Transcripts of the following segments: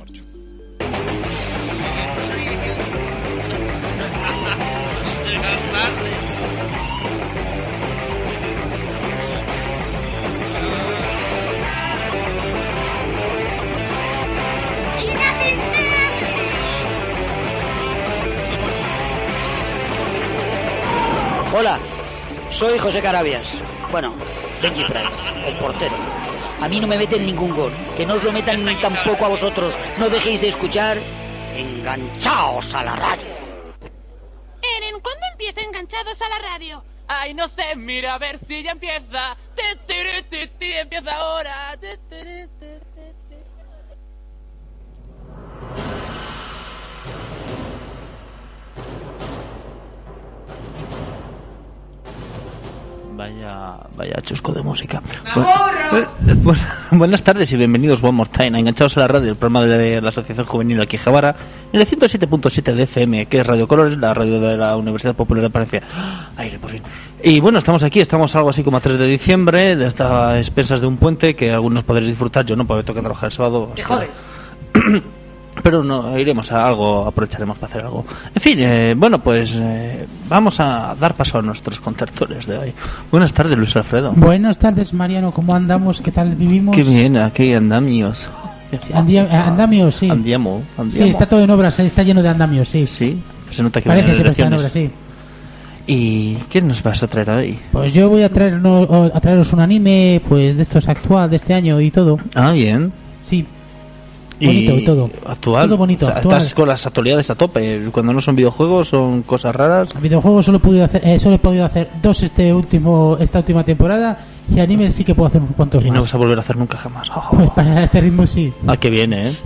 marcho. Hola, soy José Carabias. Bueno, Benji Price, el portero. A mí no me meten ningún gol. Que no os lo metan ni tampoco a vosotros. No dejéis de escuchar Enganchaos a la radio. Eren, ¿cuándo empieza Enganchados a la radio? Ay, no sé, mira a ver si ya empieza. Empieza ahora. Vaya chusco de música. Buenas tardes y bienvenidos one more time a Enganchados a la radio, el programa de la Asociación Juvenil aquí en Javara, en el 107.7 de FM, que es Radio Colores, la radio de la Universidad Popular de Palencia. Aire, por fin. Y bueno, estamos aquí, estamos algo así como a 3 de diciembre, de estas expensas de un puente que algunos podréis disfrutar, yo no, porque tengo que trabajar el sábado. ¿Te jodes? Pero no, iremos a algo, aprovecharemos para hacer algo. En fin, bueno, pues vamos a dar paso a nuestros contertulios de hoy. Buenas tardes, Luis Alfredo. Buenas tardes, Mariano. ¿Cómo andamos? ¿Qué tal vivimos? Qué bien, aquí andamios. Sí, andamios, sí. Andiamo. Sí, está todo en obras, está lleno de andamios, sí. Sí, se nota que parece vienen que está en elecciones. obras, sí. ¿Y qué nos vas a traer hoy? Pues yo voy a traeros un anime, pues de estos actual, de este año y todo. Ah, bien. Sí. Bonito y todo. Actual. Todo bonito, O sea, actual. estás con las actualidades a tope. Cuando no son videojuegos, son cosas raras. Videojuegos solo he podido hacer dos esta última temporada, y anime sí que puedo hacer unos cuantos Y más. no vas a volver a hacer nunca jamás. Oh. Pues para este ritmo sí. Ah, que viene, ¿eh?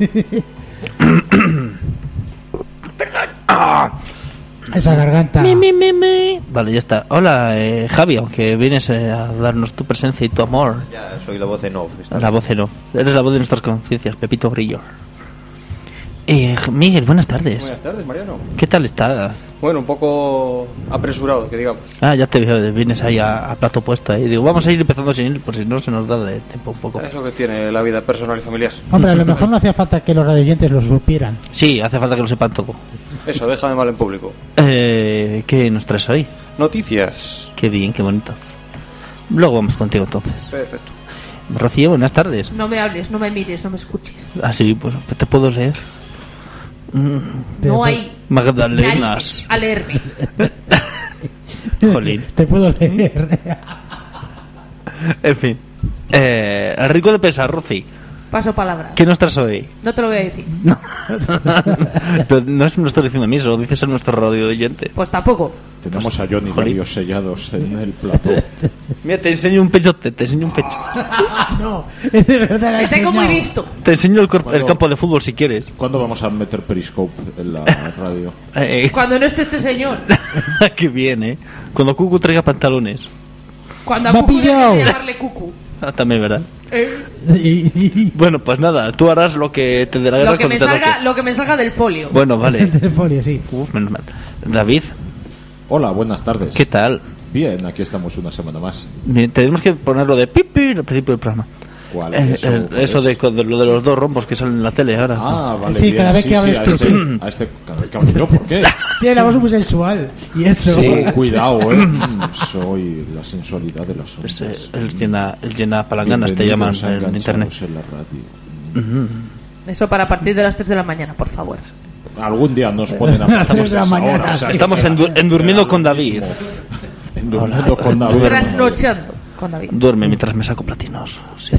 Perdón. Ah. Esa garganta. Vale, ya está. Hola, Javi, aunque vienes a darnos tu presencia y tu amor. Ya, soy la voz en off. La voz en off. Eres la voz de nuestras conciencias, Pepito Grillo. Miguel, buenas tardes. Buenas tardes, Mariano. ¿Qué tal estás? Bueno, un poco apresurado, que digamos. Ah, ya te veo, vienes ahí a plato puesto ahí. Digo, vamos a ir empezando sin él, por si no se nos da de tiempo un poco. Es lo que tiene la vida personal y familiar. Hombre, a lo mejor no hacía falta que los radioyentes lo supieran. Sí, hace falta que lo sepan todo. Eso, déjame mal en público. ¿Qué nos traes hoy? Noticias. Qué bien, qué bonitas. Luego vamos contigo entonces. Perfecto. Rocío, buenas tardes. No me hables, no me mires, no me escuches. Ah, sí, pues te puedo leer. No hay Magdalenas. narices a leerme. Jolín. Te puedo leer. En fin. Rico de pesar, Rocío. Paso palabra. ¿Qué nos traes hoy? No te lo voy a decir. No. Pero no es me lo estás diciendo a mí, se lo dices a nuestro radio oyente. Pues tampoco. Tenemos a Johnny Jolín. labios sellados en el plató. Mira, te enseño un pechote, te enseño un pecho. No, es de verdad la he Te tengo muy enseñado. visto. Te enseño el Bueno. campo de fútbol si quieres. ¿Cuándo vamos a meter Periscope en la radio? Cuando no esté este señor. Qué bien, ¿eh? Cuando Cucu traiga pantalones. Cuando a Me ha Cucu pillado. dejes de llamarle Cucu. Ah, también, ¿verdad? Bueno, pues nada, tú harás lo que te dé la gana Lo que me cuando te salga, toque. lo que me salga del folio. Bueno, vale. De folio, sí. Uf, menos mal. David, Hola, buenas tardes. ¿qué tal? Bien, aquí estamos una semana más. Bien, tenemos que ponerlo de pipi al principio del programa. ¿Cuál? Eso de lo de los dos rombos que salen en la tele ahora. Ah, vale, Sí, bien. cada vez que hables tú, sí. Cada vez que hables yo, ¿por qué? Tiene la voz muy sensual. Y eso. Sí. Cuidado, soy la sensualidad de las ondas. El llena palanganas te llaman Bienvenidos a en internet. Enganchados en la radio. Eso para partir de las 3 de la mañana, por favor. Algún día nos ponen a las 3 de la esa mañana. hora, o sea, Estamos endurmiendo con David. Endurmiendo con David. Trasnochando con David. Duerme mientras me saco platinos. Sí.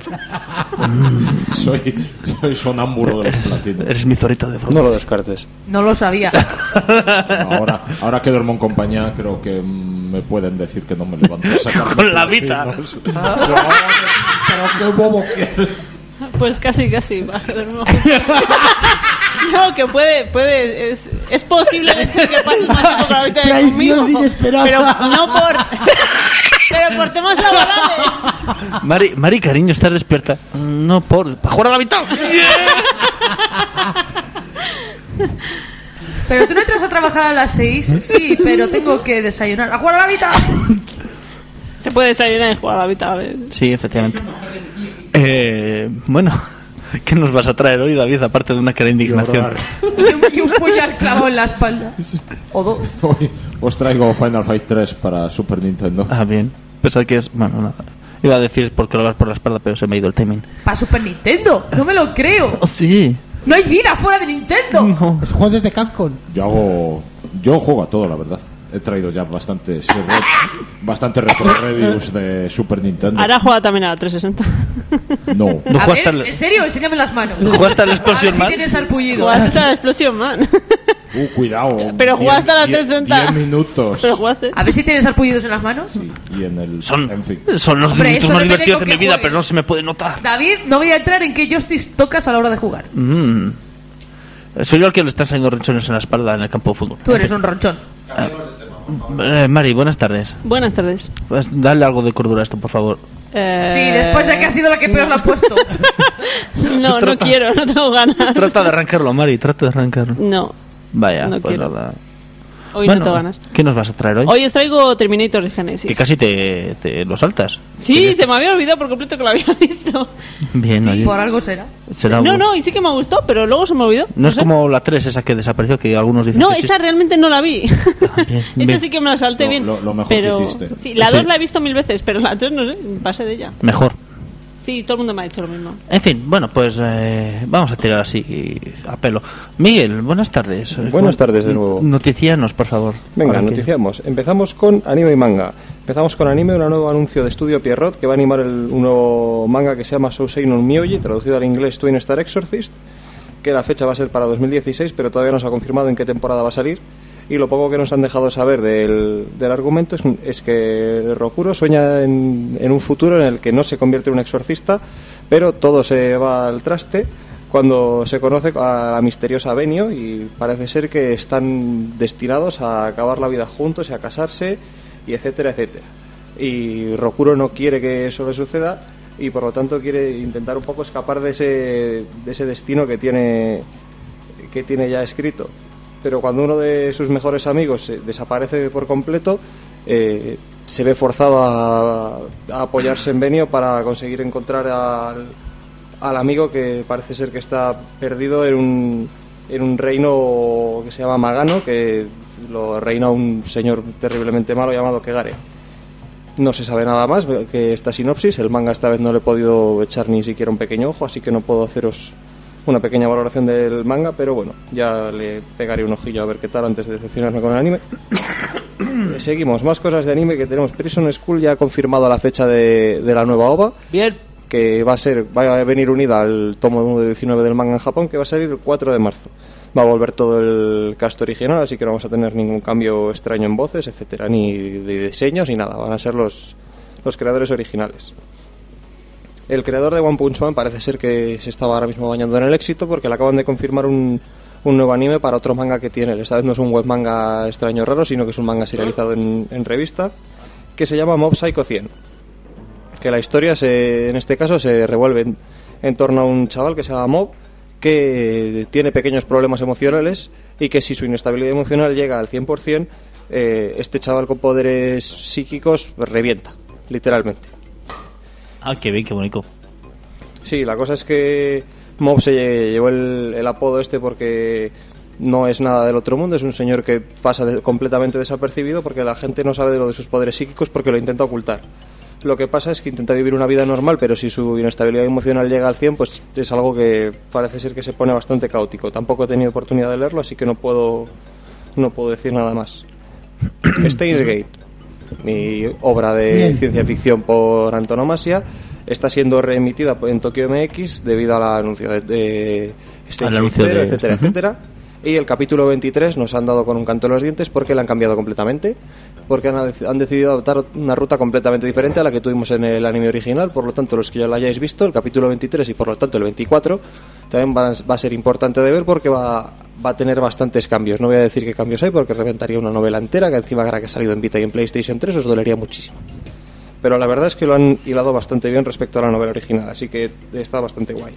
Soy sonámbulo de los platinos. Eres mi zorita de fruta. No lo descartes. No lo sabía. Ahora que duermo en compañía, creo que me pueden decir que no me levanto a sacar Con la platinos. vita. Pero qué bobo quieres. Pues casi, va. No, que puede, es posible de hecho que pases más tiempo con la vida de Traición conmigo, inesperada. pero no pero por temas laborales. Mari, cariño, ¿estás despierta? No, para jugar a la mitad. Pero tú no entras a trabajar a las 6. Sí, pero tengo que desayunar. ¡A jugar a la vida! Se puede desayunar y jugar a la mitad. Sí, efectivamente. Bueno, ¿Qué nos vas a traer hoy, David, aparte de una cara de indignación? Y un puñal clavado en la espalda. O dos. Hoy os traigo Final Fight 3 para Super Nintendo. Ah, bien. Pensaba que es... Bueno, nada. Iba a decir porque lo vas por la espalda, pero se me ha ido el timing. ¿Para Super Nintendo? No me lo creo. Oh, sí. No hay vida fuera de Nintendo. No. Es juego desde Capcom. Yo juego a todo, la verdad. He traído ya bastantes retro reviews de Super Nintendo. Ahora juega también a la 360. No. ¿No A jugaste ver, en serio, enséñame las manos. ¿Jugaste al Explosion A ver Man? si tienes sarpullido. Jugaste a la Explosion Man. Cuidado. Pero jugaste a la 360. 10 minutos. Pero jugaste. A ver si tienes sarpullidos en las manos. Y en el... Son En fin. los Hombre, minutos eso más depende divertidos de con mi qué vida, juegues. pero no se me puede notar. David, no voy a entrar en qué joystick tocas a la hora de jugar. Soy yo el que le está saliendo ronchones en la espalda en el campo de fútbol. Tú eres un ronchón. Mari, buenas tardes. Buenas tardes. Pues dale algo de cordura a esto, por favor. Sí, después de que ha sido la que peor lo ha puesto. No, no quiero, no tengo ganas. Trata de arrancarlo, Mari, trata de arrancarlo. No, Vaya, no pues quiero. nada. hoy Bueno, no tengo ganas. ¿qué nos vas a traer hoy? Hoy os traigo Terminator Genesis. Que casi te lo saltas. Sí, se me había olvidado por completo que lo había visto. Bien, oye. Por algo será. Será No, algo- no, y sí que me gustó, pero luego se me olvidó. No es sé. como la 3, esa que desapareció, que algunos dicen No, que sí. esa realmente no la vi. bien, Esa bien. sí que me la salté Lo- bien. lo mejor pero... que hiciste. Sí, la Sí. 2 la he visto 1000 veces, pero la 3 no sé, pasé de ella. Mejor. Sí, todo el mundo me ha dicho lo mismo. En fin, bueno, pues vamos a tirar así a pelo. Miguel, buenas tardes. Buenas tardes de nuevo. Noticianos, por favor. Venga, Para que- noticiamos. Empezamos con anime y manga. Empezamos con anime, un nuevo anuncio de Estudio Pierrot que va a animar un nuevo manga que se llama Sousei no Myoji, traducido al inglés Twin Star Exorcist, que la fecha va a ser para 2016, pero todavía no se ha confirmado en qué temporada va a salir. Y lo poco que nos han dejado saber del argumento es que Rokuro sueña en un futuro en el que no se convierte en un exorcista, pero todo se va al traste cuando se conoce a la misteriosa Benio, y parece ser que están destinados a acabar la vida juntos y a casarse, y etcétera, etcétera. Y Rokuro no quiere que eso le suceda y por lo tanto quiere intentar un poco escapar de ese destino que tiene ya escrito. Pero cuando uno de sus mejores amigos desaparece por completo, se ve forzado a apoyarse en Benio para conseguir encontrar al amigo que parece ser que está perdido en un reino que se llama Magano, que lo reina un señor terriblemente malo llamado Kegare. No se sabe nada más que esta sinopsis. El manga esta vez no le he podido echar ni siquiera un pequeño ojo, así que no puedo haceros una pequeña valoración del manga, pero bueno, ya le pegaré un ojillo a ver qué tal antes de decepcionarme con el anime. Seguimos, más cosas de anime que tenemos. Prison School ya ha confirmado la fecha de la nueva OVA, Bien. que va a venir unida al tomo 1 de 19 del manga en Japón, que va a salir el 4 de marzo. Va a volver todo el cast original, así que no vamos a tener ningún cambio extraño en voces, etcétera, ni de diseños ni nada. Van a ser los creadores originales. El creador de One Punch Man parece ser que se estaba ahora mismo bañando en el éxito, porque le acaban de confirmar un nuevo anime para otro manga que tiene. Esta vez no es un web manga extraño raro, sino que es un manga serializado en revista, que se llama Mob Psycho 100. Que la historia en este caso se revuelve en torno a un chaval que se llama Mob, que tiene pequeños problemas emocionales, y que si su inestabilidad emocional llega al 100%, este chaval con poderes psíquicos revienta, literalmente. Ah, qué bien, qué bonito. Sí, la cosa es que Mob se llevó el apodo este porque no es nada del otro mundo, es un señor que pasa completamente desapercibido porque la gente no sabe de lo de sus poderes psíquicos porque lo intenta ocultar. Lo que pasa es que intenta vivir una vida normal, pero si su inestabilidad emocional llega al 100, pues es algo que parece ser que se pone bastante caótico. Tampoco he tenido oportunidad de leerlo, así que no puedo decir nada más. Steins Gate, mi obra de Bien. ciencia ficción por antonomasia, está siendo reemitida en Tokyo MX debido al anuncio de Steins Al Gate anuncio 0, de- etcétera, Ujú. etcétera. Y el capítulo 23 nos han dado con un canto en los dientes porque la han cambiado completamente, porque han decidido adoptar una ruta completamente diferente a la que tuvimos en el anime original. Por lo tanto, los que ya lo hayáis visto, el capítulo 23 y por lo tanto el 24 también va a ser importante de ver porque va a tener bastantes cambios. No voy a decir qué cambios hay porque reventaría una novela entera, que encima ahora que ha salido en Vita y en PlayStation 3 os dolería muchísimo. Pero la verdad es que lo han hilado bastante bien respecto a la novela original, así que está bastante guay.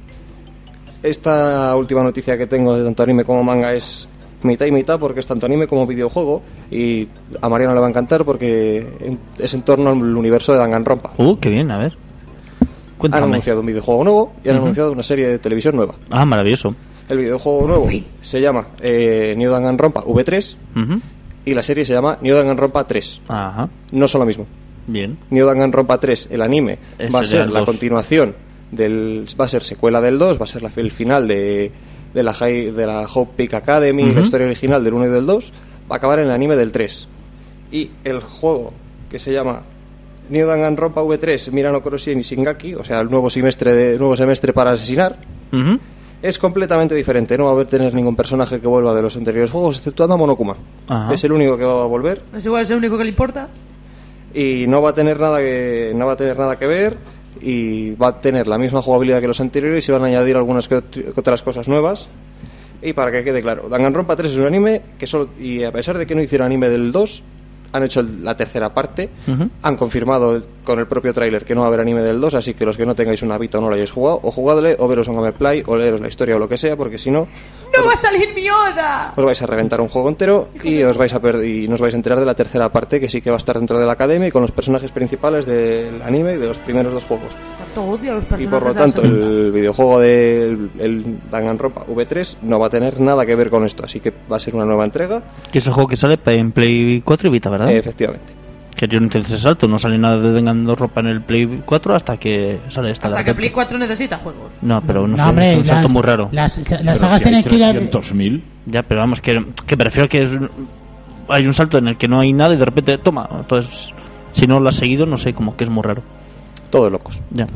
Esta última noticia que tengo de tanto anime como manga es mitad y mitad, porque es tanto anime como videojuego, y a Mariano le va a encantar porque es en torno al universo de Danganronpa. Qué bien, a ver. Cuéntame. Han anunciado un videojuego nuevo y han anunciado una serie de televisión nueva. Ah, maravilloso. El videojuego nuevo se llama New Danganronpa V3 y la serie se llama New Danganronpa 3. Ajá. No son lo mismo. Bien. New Danganronpa 3, el anime, va a ser la 2. continuación va a ser secuela del 2, va a ser el final de la Hope Peak Academy, la historia original del 1 y del 2, va a acabar en el anime del 3. Y el juego que se llama New Danganronpa V3 Mirano Kuroshin y Shingaki, o sea, el nuevo semestre para asesinar, es completamente diferente. No va a tener ningún personaje que vuelva de los anteriores juegos, exceptuando a Monokuma. Ajá. Es el único que va a volver. Es igual, es el único que le importa. Y no va a tener nada que ver, y va a tener la misma jugabilidad que los anteriores y van a añadir algunas que otras cosas nuevas. Y para que quede claro, Danganronpa 3 es un anime que y a pesar de que no hicieron anime del 2, han hecho la tercera parte, han confirmado con el propio tráiler que no va a haber anime del 2, así que los que no tengáis una Vita o no lo hayáis jugado, o jugadle, o veros un gameplay, o leeros la historia o lo que sea, porque si no... ¡No va a salir mi Oda! Os vais a reventar un juego entero y os vais a perder, y no os vais a enterar de la tercera parte, que sí que va a estar dentro de la academia y con los personajes principales del anime y de los primeros 2 juegos. Tanto odio a los personajes. Y por lo de la tanto segunda. el videojuego del Danganronpa V3 no va a tener nada que ver con esto, así que va a ser una nueva entrega. Que es el juego que sale en Play 4 y Vita, ¿verdad? Efectivamente. Que yo no entiendo ese salto, no sale nada de Danganronpa en el Play 4 hasta que sale esta. Hasta de que repente. Play 4 necesita juegos. No, pero no sé, hombre, es un salto muy raro. Las Pero sagas si tienen hay que ir a... 300.000. Ya, pero vamos, que prefiero que hay un salto en el que no hay nada y de repente, toma. Entonces, si no lo has seguido, no sé, como que es muy raro. Todos locos. Ya.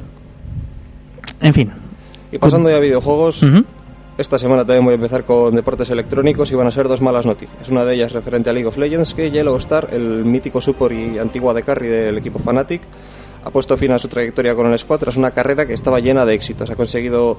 En fin. Y pasando ya a videojuegos, esta semana también voy a empezar con deportes electrónicos y van a ser 2 malas noticias. Una de ellas referente a League of Legends, que Yellow Star, el mítico support y antigua de carry del equipo Fnatic, ha puesto fin a su trayectoria con el squad tras una carrera que estaba llena de éxitos. Ha conseguido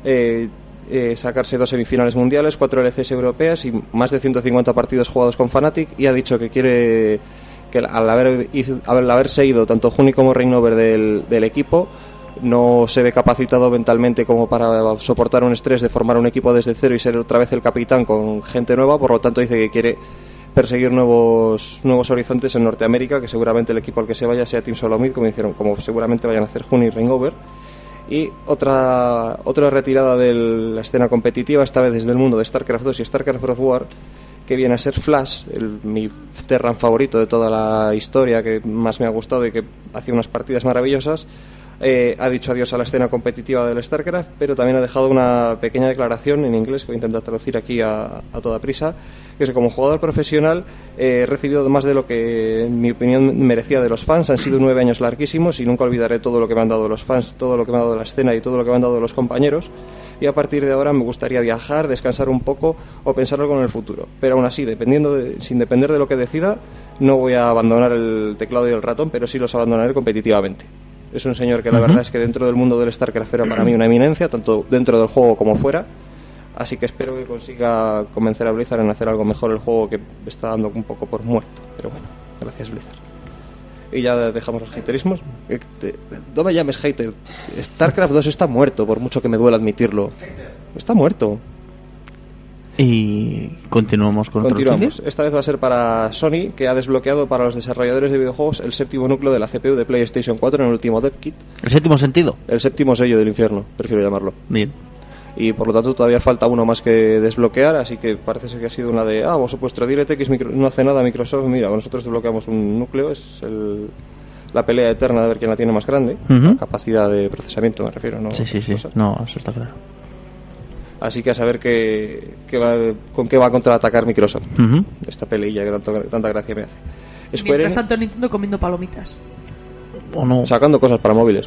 sacarse 2 semifinales mundiales, 4 LCS europeas y más de 150 partidos jugados con Fnatic, y ha dicho que quiere que al haberse ido tanto Juni como Reignover del equipo, no se ve capacitado mentalmente como para soportar un estrés de formar un equipo desde cero y ser otra vez el capitán con gente nueva. Por lo tanto dice que quiere perseguir nuevos horizontes en Norteamérica, que seguramente el equipo al que se vaya sea Team Solomid, como seguramente vayan a hacer Juni y Reignover. Y otra retirada de la escena competitiva, esta vez desde el mundo de StarCraft 2 y StarCraft World War, que viene a ser Flash, mi Terran favorito de toda la historia, que más me ha gustado y que hacía unas partidas maravillosas. Ha dicho adiós a la escena competitiva del StarCraft, pero también ha dejado una pequeña declaración en inglés que voy a intentar traducir aquí a toda prisa, que es que como jugador profesional he recibido más de lo que en mi opinión merecía de los fans. Han sido 9 años larguísimos y nunca olvidaré todo lo que me han dado los fans, todo lo que me ha dado la escena y todo lo que me han dado los compañeros, y a partir de ahora me gustaría viajar, descansar un poco o pensar algo en el futuro, pero aún así, sin depender de lo que decida, no voy a abandonar el teclado y el ratón, pero sí los abandonaré competitivamente. Es un señor que la verdad es que dentro del mundo del StarCraft era para mí una eminencia, tanto dentro del juego como fuera. Así que espero que consiga convencer a Blizzard en hacer algo mejor el juego, que está dando un poco por muerto. Pero bueno, gracias Blizzard. Y ya dejamos los haterismos. No me llames hater. StarCraft 2 está muerto, por mucho que me duela admitirlo. Está muerto. Y continuamos con otra noticia. Esta vez va a ser para Sony, que ha desbloqueado para los desarrolladores de videojuegos el 7º núcleo de la CPU de PlayStation 4 en el último Dev Kit. ¿El 7º sentido? El 7º sello del infierno, prefiero llamarlo. Bien. Y por lo tanto todavía falta uno más que desbloquear, así que parece ser que ha sido una de vuestro DirectX no hace nada Microsoft, mira, nosotros desbloqueamos un núcleo, es la pelea eterna de ver quién la tiene más grande, la capacidad de procesamiento me refiero, ¿no? Sí, no, eso está claro. Así que a saber con qué va a contraatacar Microsoft. Esta peleilla que tanta gracia me hace. Mientras tanto Nintendo comiendo palomitas. ¿O no? Sacando cosas para móviles.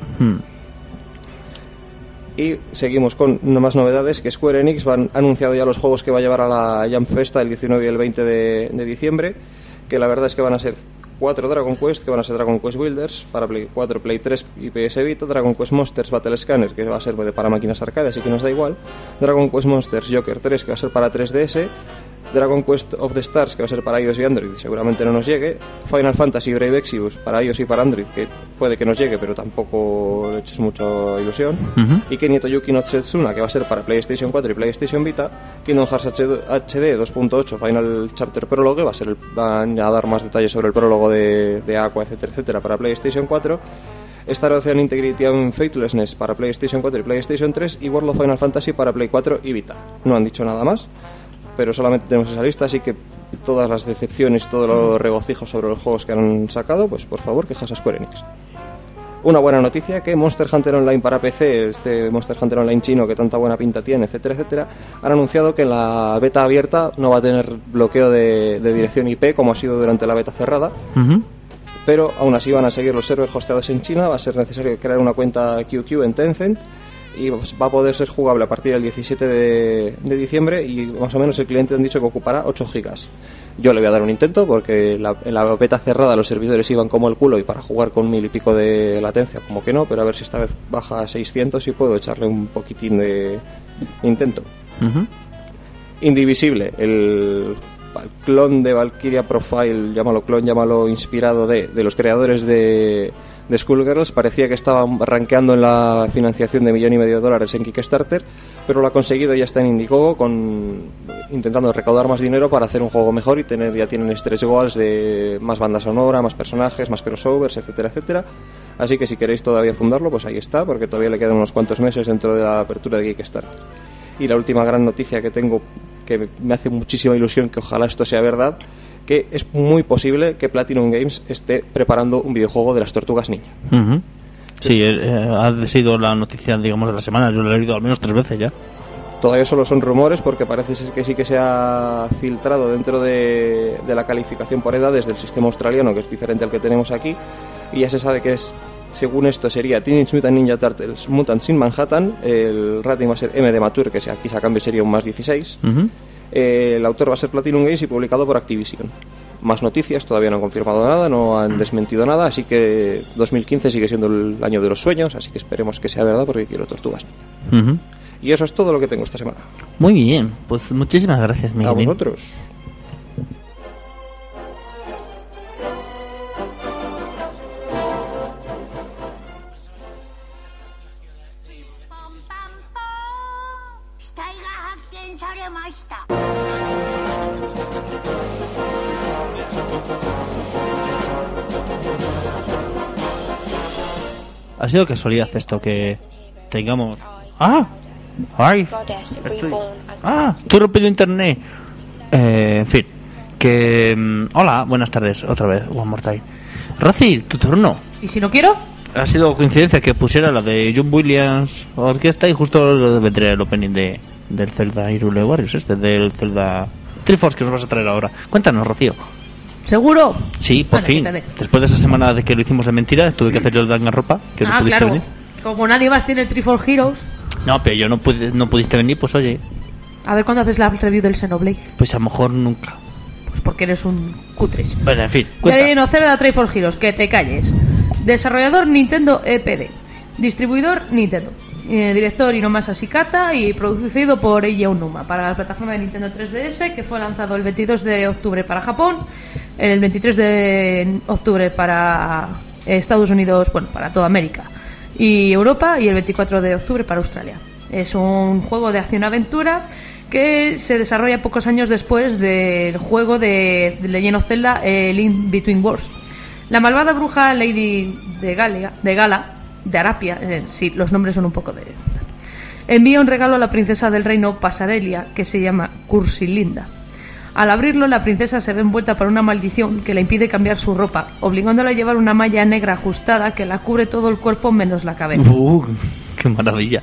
Y seguimos con más novedades, que Square Enix ha anunciado ya los juegos que va a llevar a la Jam Festa el 19 y el 20 de diciembre, que la verdad es que van a ser 4 Dragon Quest, que van a ser Dragon Quest Builders para Play 4, Play 3 y PS Vita, Dragon Quest Monsters Battle Scanner, que va a ser para máquinas arcade, así que nos da igual, Dragon Quest Monsters Joker 3, que va a ser para 3DS, Dragon Quest of the Stars, que va a ser para iOS y Android, seguramente no nos llegue, Final Fantasy Brave Exvius para iOS y para Android, que puede que nos llegue, pero tampoco le eches mucha ilusion, y Kenny Toyuki no Setsuna, que va a ser para PlayStation 4 y PlayStation Vita, Kingdom Hearts HD 2.8 Final Chapter Prologue, van a dar más detalles sobre el prólogo de Aqua, etcétera, etcétera, para PlayStation 4, Star Ocean Integrity and Faithlessness para PlayStation 4 y PlayStation 3 y World of Final Fantasy para Play 4 y Vita. No han dicho nada más, pero solamente tenemos esa lista, así que todas las decepciones, todos los regocijos sobre los juegos que han sacado, pues por favor, quejas a Square Enix. Una buena noticia, que Monster Hunter Online para PC, este Monster Hunter Online chino que tanta buena pinta tiene, etcétera, etcétera, han anunciado que en la beta abierta no va a tener bloqueo de dirección IP como ha sido durante la beta cerrada. Pero aún así van a seguir los servers hosteados en China, va a ser necesario crear una cuenta QQ en Tencent y va a poder ser jugable a partir del 17 de diciembre y más o menos el cliente han dicho que ocupará 8 gigas. Yo le voy a dar un intento porque en la beta cerrada los servidores iban como el culo y para jugar con 1000 y pico de latencia como que no, pero a ver si esta vez baja a 600 y puedo echarle un poquitín de intento. Indivisible, el clon de Valkyria Profile, llámalo clon, llámalo inspirado de los creadores de Skullgirls, parecía que estaba rankeando en la financiación de $1,5 en Kickstarter, pero lo ha conseguido y ya está en Indiegogo intentando recaudar más dinero para hacer un juego mejor y ya tienen stretch goals de más banda sonora, más personajes, más crossovers, etcétera, etcétera. Así que si queréis todavía fundarlo, pues ahí está, porque todavía le quedan unos cuantos meses dentro de la apertura de Kickstarter. Y la última gran noticia que tengo, que me hace muchísima ilusión que ojalá esto sea verdad, que es muy posible que Platinum Games esté preparando un videojuego de las Tortugas Ninja. Sí, ha sido la noticia, digamos, de la semana. Yo lo he leído al menos 3 veces ya. Todavía solo son rumores porque parece ser que sí que se ha filtrado dentro de la calificación por edades del sistema australiano, que es diferente al que tenemos aquí, y ya se sabe que es, según esto, sería Teenage Mutant Ninja Turtles Mutants in Manhattan, el rating va a ser M de Mature, que aquí a cambio sería un más 16. El autor va a ser Platinum Games y publicado por Activision. Más noticias, todavía no han confirmado nada, no han desmentido nada, así que 2015 sigue siendo el año de los sueños, así que esperemos que sea verdad porque quiero Tortugas. Y eso es todo lo que tengo esta semana. Muy bien, pues muchísimas gracias, Miguel. A vosotros. Ha sido casualidad esto que tengamos... ¡Ah! ¡Ay! Estoy rompiendo internet. En fin, que... hola, buenas tardes, otra vez, one more time. Rosy, tu turno. ¿Y si no quiero? Ha sido coincidencia que pusiera la de John Williams Orquesta y justo lo vendré el opening del Zelda Hyrule Warriors, del Zelda Triforce que nos vas a traer ahora. Cuéntanos, Rocío. ¿Seguro? Sí, por fin. Quítale. Después de esa semana de que lo hicimos de mentira, tuve que hacer yo el dangarropa, que no pudiste claro. venir. Como nadie más tiene el Triforce Heroes. No, pero yo no pudiste venir, pues oye. A ver cuándo haces la review del Xenoblade. Pues a lo mejor nunca. Pues porque eres un cutres. Bueno, en fin, cuenta. De Zelda Triforce Heroes, que te calles. Desarrollador Nintendo EPD. Distribuidor Nintendo. Director Hiromasu Shikata y producido por Eiji Aonuma para la plataforma de Nintendo 3DS, que fue lanzado el 22 de octubre para Japón, el 23 de octubre para Estados Unidos, bueno, para toda América y Europa, y el 24 de octubre para Australia. Es un juego de acción-aventura que se desarrolla pocos años después del juego de Legend of Zelda Link Between Worlds. La malvada bruja Lady de Arapia, sí, los nombres son un poco de... envía un regalo a la princesa del reino Pasarelia, que se llama Cursilinda. Al abrirlo, la princesa se ve envuelta por una maldición que le impide cambiar su ropa, obligándola a llevar una malla negra ajustada que la cubre todo el cuerpo menos la cabeza. ¡Qué maravilla!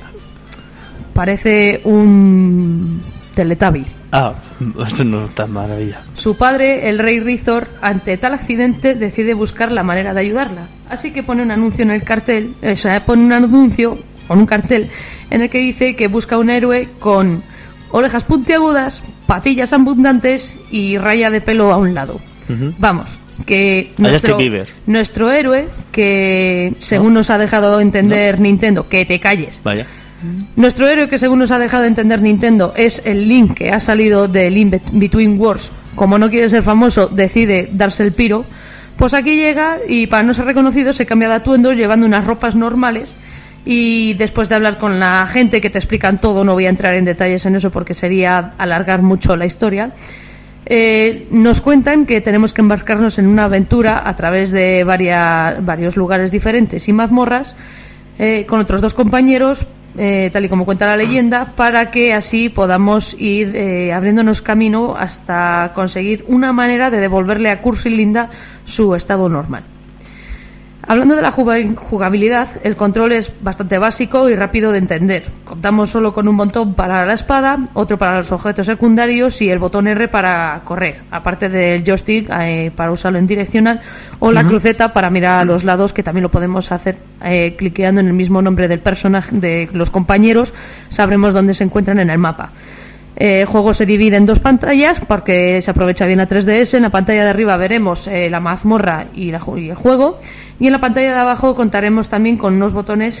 Parece un Teletubby. Eso no es tan maravilla. Su padre, el rey Rizor, ante tal accidente decide buscar la manera de ayudarla. Así que pone un anuncio en el cartel, pone un anuncio con un cartel en el que dice que busca un héroe con orejas puntiagudas, patillas abundantes y raya de pelo a un lado. Vamos, que nuestro héroe, que según nos ha dejado entender Nintendo, que te calles. Vaya. Nuestro héroe, que según nos ha dejado entender Nintendo, es el Link que ha salido de Link Between Worlds. Como no quiere ser famoso, decide darse el piro. Pues aquí llega y para no ser reconocido se cambia de atuendo llevando unas ropas normales, y después de hablar con la gente que te explican todo, no voy a entrar en detalles en eso porque sería alargar mucho la historia, Nos cuentan que tenemos que embarcarnos en una aventura a través de varios lugares diferentes y mazmorras con otros 2 compañeros, tal y como cuenta la leyenda, para que así podamos ir abriéndonos camino hasta conseguir una manera de devolverle a Curse y Linda su estado normal. Hablando de la jugabilidad, el control es bastante básico y rápido de entender. Contamos solo con un botón para la espada, otro para los objetos secundarios y el botón R para correr, aparte del joystick para usarlo en direccional o la cruceta para mirar a los lados, que también lo podemos hacer cliqueando en el mismo nombre del personaje, de los compañeros, sabremos dónde se encuentran en el mapa. El juego se divide en 2 pantallas porque se aprovecha bien a 3DS. En la pantalla de arriba veremos la mazmorra y el juego, y en la pantalla de abajo contaremos también con unos botones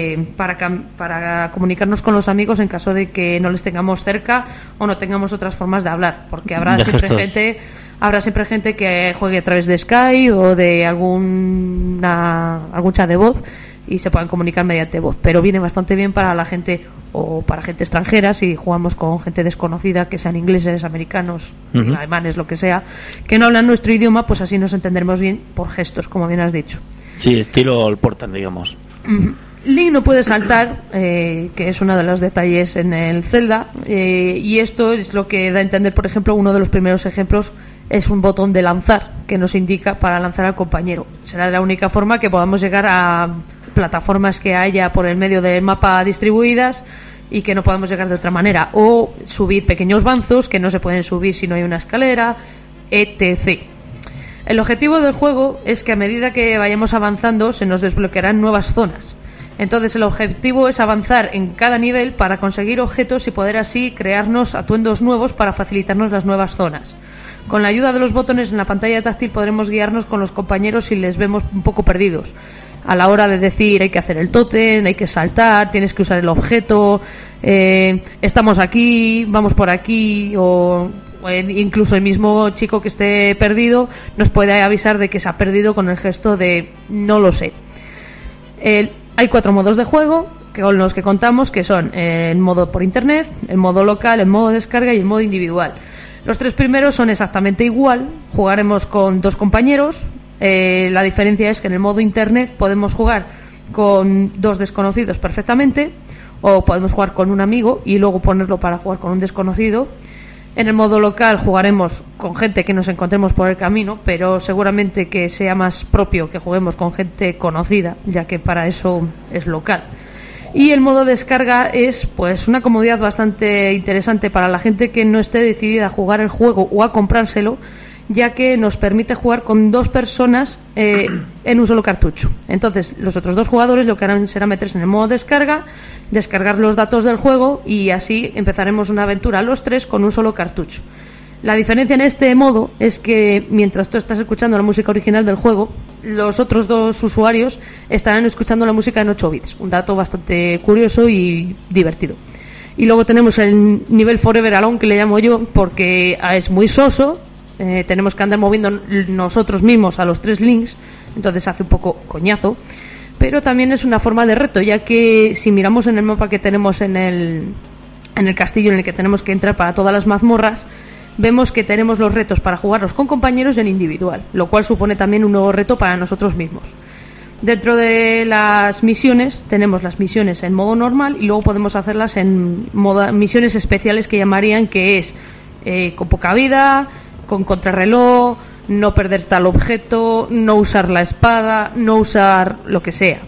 para comunicarnos con los amigos en caso de que no les tengamos cerca o no tengamos otras formas de hablar, porque habrá siempre gente que juegue a través de Skype o de algún chat de voz y se puedan comunicar mediante voz, pero viene bastante bien para la gente o para gente extranjera, si jugamos con gente desconocida, que sean ingleses, americanos, alemanes, lo que sea, que no hablan nuestro idioma, pues así nos entenderemos bien por gestos, como bien has dicho. Sí, estilo el Portal, digamos. Link no puede saltar, que es uno de los detalles en el Zelda, y esto es lo que da a entender, por ejemplo, uno de los primeros ejemplos es un botón de lanzar, que nos indica para lanzar al compañero. Será la única forma que podamos llegar a plataformas que haya por el medio del mapa distribuidas y que no podamos llegar de otra manera, o subir pequeños banzos que no se pueden subir si no hay una escalera, etc. El objetivo del juego es que a medida que vayamos avanzando se nos desbloquearán nuevas zonas. Entonces el objetivo es avanzar en cada nivel para conseguir objetos y poder así crearnos atuendos nuevos para facilitarnos las nuevas zonas. Con la ayuda de los botones en la pantalla táctil podremos guiarnos con los compañeros si les vemos un poco perdidos. A la hora de decir hay que hacer el tótem, hay que saltar, tienes que usar el objeto, estamos aquí, vamos por aquí, o incluso el mismo chico que esté perdido nos puede avisar de que se ha perdido con el gesto de no lo sé. Hay 4 modos de juego con los que contamos, que son el modo por internet, el modo local, el modo descarga y el modo individual. Los 3 primeros son exactamente igual, jugaremos con 2 compañeros. La diferencia es que en el modo internet podemos jugar con 2 desconocidos perfectamente, o podemos jugar con un amigo y luego ponerlo para jugar con un desconocido. En el modo local jugaremos con gente que nos encontremos por el camino, pero seguramente que sea más propio que juguemos con gente conocida, ya que para eso es local. Y el modo descarga es pues una comodidad bastante interesante para la gente que no esté decidida a jugar el juego o a comprárselo, ya que nos permite jugar con 2 personas en un solo cartucho. Entonces los otros 2 jugadores lo que harán será meterse en el modo descarga, descargar los datos del juego y así empezaremos una aventura los 3 con un solo cartucho. La diferencia en este modo es que mientras tú estás escuchando la música original del juego, los otros 2 usuarios estarán escuchando la música en 8 bits, un dato bastante curioso y divertido. Y luego tenemos el nivel Forever Alone, que le llamo yo, porque es muy soso. Tenemos que andar moviendo nosotros mismos a los 3 links, entonces hace un poco coñazo, pero también es una forma de reto, ya que si miramos en el mapa que tenemos en el castillo en el que tenemos que entrar para todas las mazmorras, vemos que tenemos los retos para jugarlos con compañeros y en individual, lo cual supone también un nuevo reto para nosotros mismos. Dentro de las misiones tenemos las misiones en modo normal y luego podemos hacerlas en misiones especiales, que llamarían, que es con poca vida, con contrarreloj, no perder tal objeto, no usar la espada, no usar lo que sea.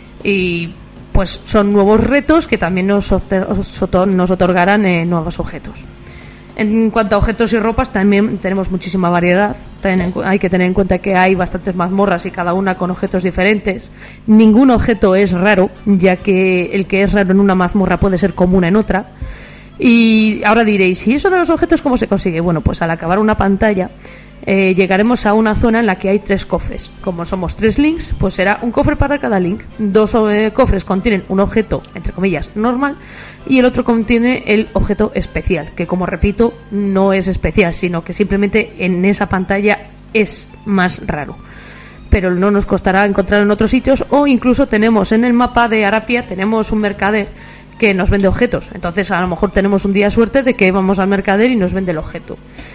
Y pues son nuevos retos que también nos otorgarán nuevos objetos. En cuanto a objetos y ropas, también tenemos muchísima variedad. Hay que tener en cuenta que hay bastantes mazmorras y cada una con objetos diferentes. Ningún objeto es raro, ya que el que es raro en una mazmorra puede ser común en otra. Y ahora diréis, ¿y eso de los objetos cómo se consigue? Bueno, pues al acabar una pantalla llegaremos a una zona en la que hay 3 cofres. Como somos 3 links, pues será un cofre para cada link. 2 cofres contienen un objeto, entre comillas, normal, y el otro contiene el objeto especial, que, como repito, no es especial, sino que simplemente en esa pantalla es más raro. Pero no nos costará encontrarlo en otros sitios, o incluso tenemos en el mapa de Arapia, tenemos un mercader que nos vende objetos. Entonces a lo mejor tenemos un día suerte de que vamos al mercader y nos vende el objeto.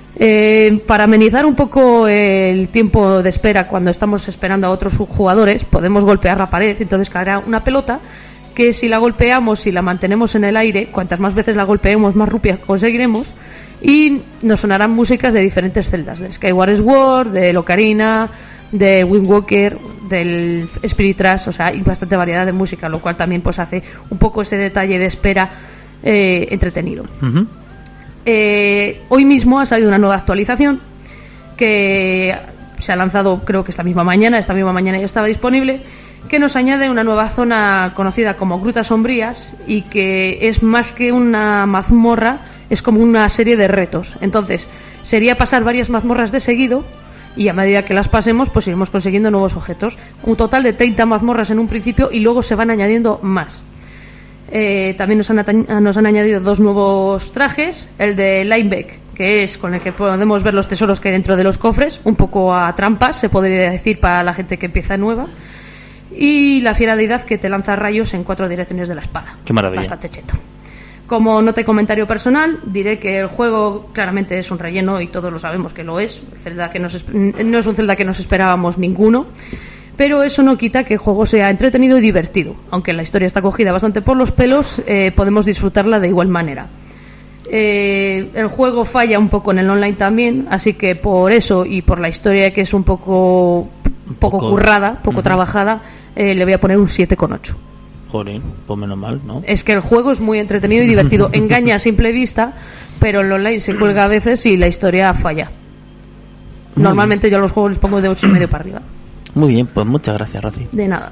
Para amenizar un poco el tiempo de espera cuando estamos esperando a otros jugadores, podemos golpear la pared, entonces caerá una pelota que si la golpeamos y la mantenemos en el aire, cuantas más veces la golpeemos, más rupias conseguiremos, y nos sonarán músicas de diferentes celdas, de Skyward Sword, de Ocarina, de Wind Waker, del Spirit Tracks, o sea, hay bastante variedad de música, lo cual también pues hace un poco ese detalle de espera entretenido. Uh-huh. Hoy mismo ha salido una nueva actualización que se ha lanzado, creo que esta misma mañana ya estaba disponible, que nos añade una nueva zona conocida como Grutas Sombrías y que es más que una mazmorra, es como una serie de retos. Entonces, sería pasar varias mazmorras de seguido y a medida que las pasemos, pues iremos consiguiendo nuevos objetos. Un total de 30 mazmorras en un principio y luego se van añadiendo más. También nos han añadido 2 nuevos trajes, el de Lineback, que es con el que podemos ver los tesoros que hay dentro de los cofres, un poco a trampas, se podría decir, para la gente que empieza nueva, y la fiera deidad que te lanza rayos en 4 direcciones de la espada. Qué maravilla. Bastante cheto. Como nota y comentario personal, diré que el juego claramente es un relleno y todos lo sabemos que lo es. No es un Zelda que nos esperábamos ninguno. Pero eso no quita que el juego sea entretenido y divertido. Aunque la historia está cogida bastante por los pelos, podemos disfrutarla de igual manera. El juego falla un poco en el online también, así que por eso y por la historia que es un poco currada, poco trabajada, le voy a poner un 7,8. Joder, pues menos mal, ¿no? Es que el juego es muy entretenido y divertido. Engaña a simple vista, pero el online se cuelga a veces y la historia falla. Normalmente yo a los juegos les pongo de 8,5 para arriba. Muy bien, pues muchas gracias, Rosy. De nada.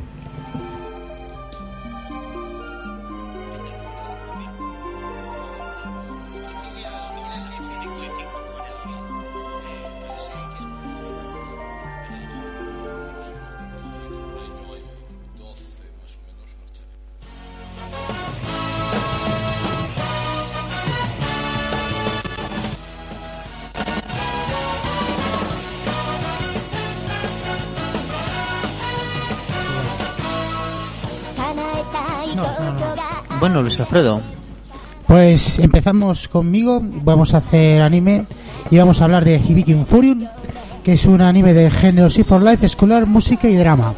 Bueno, Luis Alfredo. Pues empezamos conmigo, vamos a hacer anime y vamos a hablar de Hibiki Furion, que es un anime de género Sea for Life, escolar, música y drama.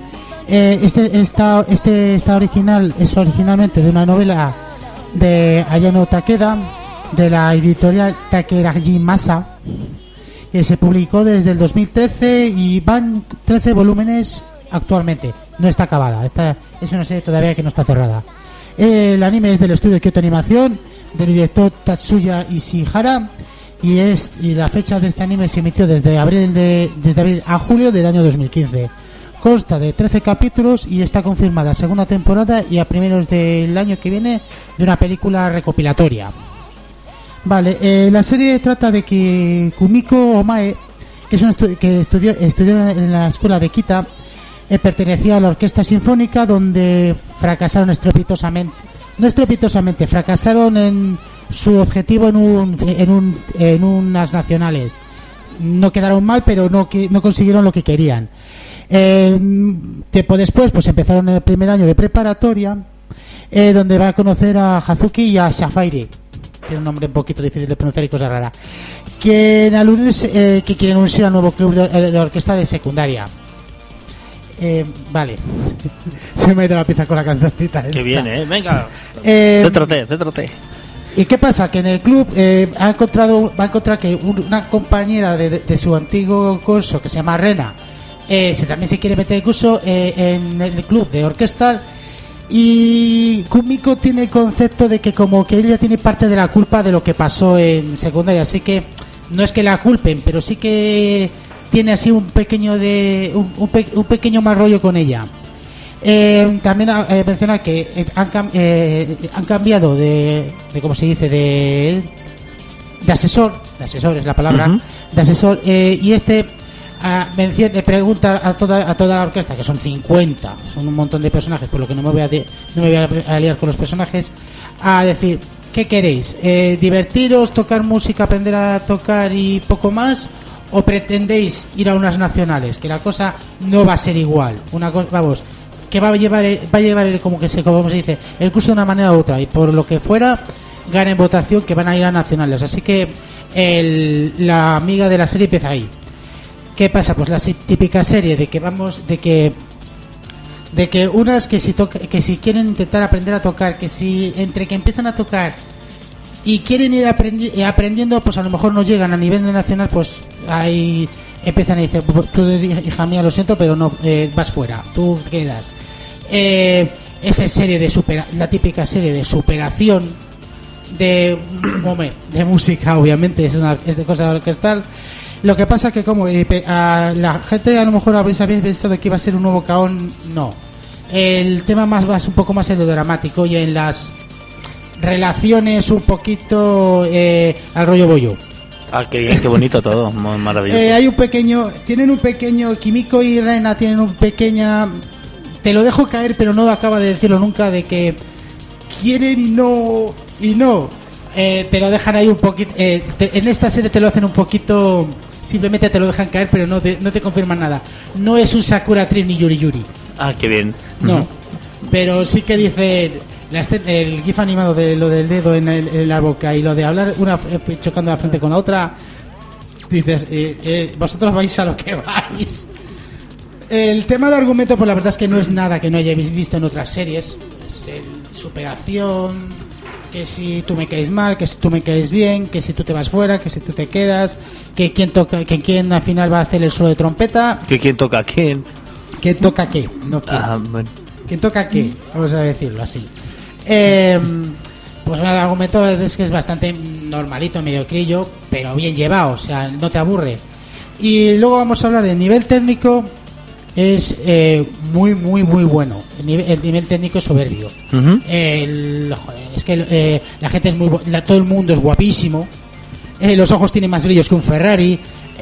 Esta original es originalmente de una novela de Ayano Takeda, de la editorial Takeraji Masa, que se publicó desde el 2013 y van 13 volúmenes actualmente. No está acabada, esta es una serie todavía que no está cerrada. El anime es del estudio Kyoto Animación, del director Tatsuya Ishihara, y la fecha de este anime se emitió desde abril a julio del año 2015. Consta de 13 capítulos y está confirmada segunda temporada y a primeros del año que viene de una película recopilatoria. Vale, la serie trata de que Kumiko Omae, que es que estudió en la escuela de Kita, pertenecía a la orquesta sinfónica, donde fracasaron estrepitosamente, fracasaron en su objetivo en unas nacionales. No quedaron mal, pero no consiguieron lo que querían. Tiempo después, pues empezaron el primer año de preparatoria, donde va a conocer a Hazuki y a Safairi, que es un nombre un poquito difícil de pronunciar y cosa rara, que quieren unirse al nuevo club de orquesta de secundaria. Vale. Se me ha ido la pieza con la cancioncita esta. Qué bien, venga. Céntrate. ¿Y qué pasa? Que en el club va a encontrar que una compañera de su antiguo curso, que se llama Rena, también se quiere meter el curso en el club de orquestal, y Kumiko tiene el concepto de que como que ella tiene parte de la culpa de lo que pasó en secundaria, así que no es que la culpen, pero sí que tiene así un pequeño mal rollo con ella. También mencionar que han cambiado de ¿cómo se dice? De asesor es la palabra. Uh-huh. De asesor, y le pregunta a toda la orquesta, que son 50, son un montón de personajes, por lo que no me voy a liar con los personajes, a decir, ¿qué queréis? ¿Divertiros, tocar música, aprender a tocar y poco más? ¿O pretendéis ir a unas nacionales? Que la cosa no va a ser igual. Una cosa, vamos, que va a llevar como se dice, el curso de una manera u otra, y por lo que fuera ganen votación que van a ir a nacionales. Así que la amiga de la serie empieza ahí. ¿Qué pasa? Pues la típica serie de que unas que si quieren intentar aprender a tocar, que si entre que empiezan a tocar y quieren ir aprendiendo, pues a lo mejor no llegan a nivel nacional, pues ahí empiezan a decir, tú, hija mía, lo siento, pero no, vas fuera, tú quedas. Esa serie de la típica serie de superación de música, obviamente, es de cosa orquestal. Lo que pasa es que como a la gente a lo mejor habéis pensado que iba a ser un nuevo K.O.N., no. El tema más va un poco más en lo dramático y en las relaciones un poquito al rollo bollo. Ah, qué bien, qué bonito todo, maravilloso. Tienen un pequeño, Kimiko y Rena tienen un pequeña, te lo dejo caer pero no acaba de decirlo nunca, de que quieren y no, te lo dejan ahí un poquito, en esta serie te lo hacen un poquito, simplemente te lo dejan caer pero no te confirman nada. No es un Sakura Trip ni Yuri Yuri. Ah, qué bien. No, pero sí que dice el gif animado de lo del dedo en la boca y lo de hablar una chocando la frente con la otra, dices, vosotros vais a lo que vais. El tema de argumento, pues la verdad es que no es nada que no hayáis visto en otras series. Es superación, que si tú me caes mal, que si tú me caes bien, que si tú te vas fuera, que si tú te quedas, que quién al final va a hacer el solo de trompeta, que quién toca a quién. ¿Quién toca qué? No quién. Bueno. ¿Quién toca qué? Vamos a decirlo así. Pues el argumento es que es bastante normalito, mediocrillo, pero bien llevado, o sea, no te aburre. Y luego vamos a hablar del nivel técnico. Es muy bueno. El nivel técnico es soberbio. Es que la gente es todo el mundo es guapísimo. Los ojos tienen más brillos que un Ferrari.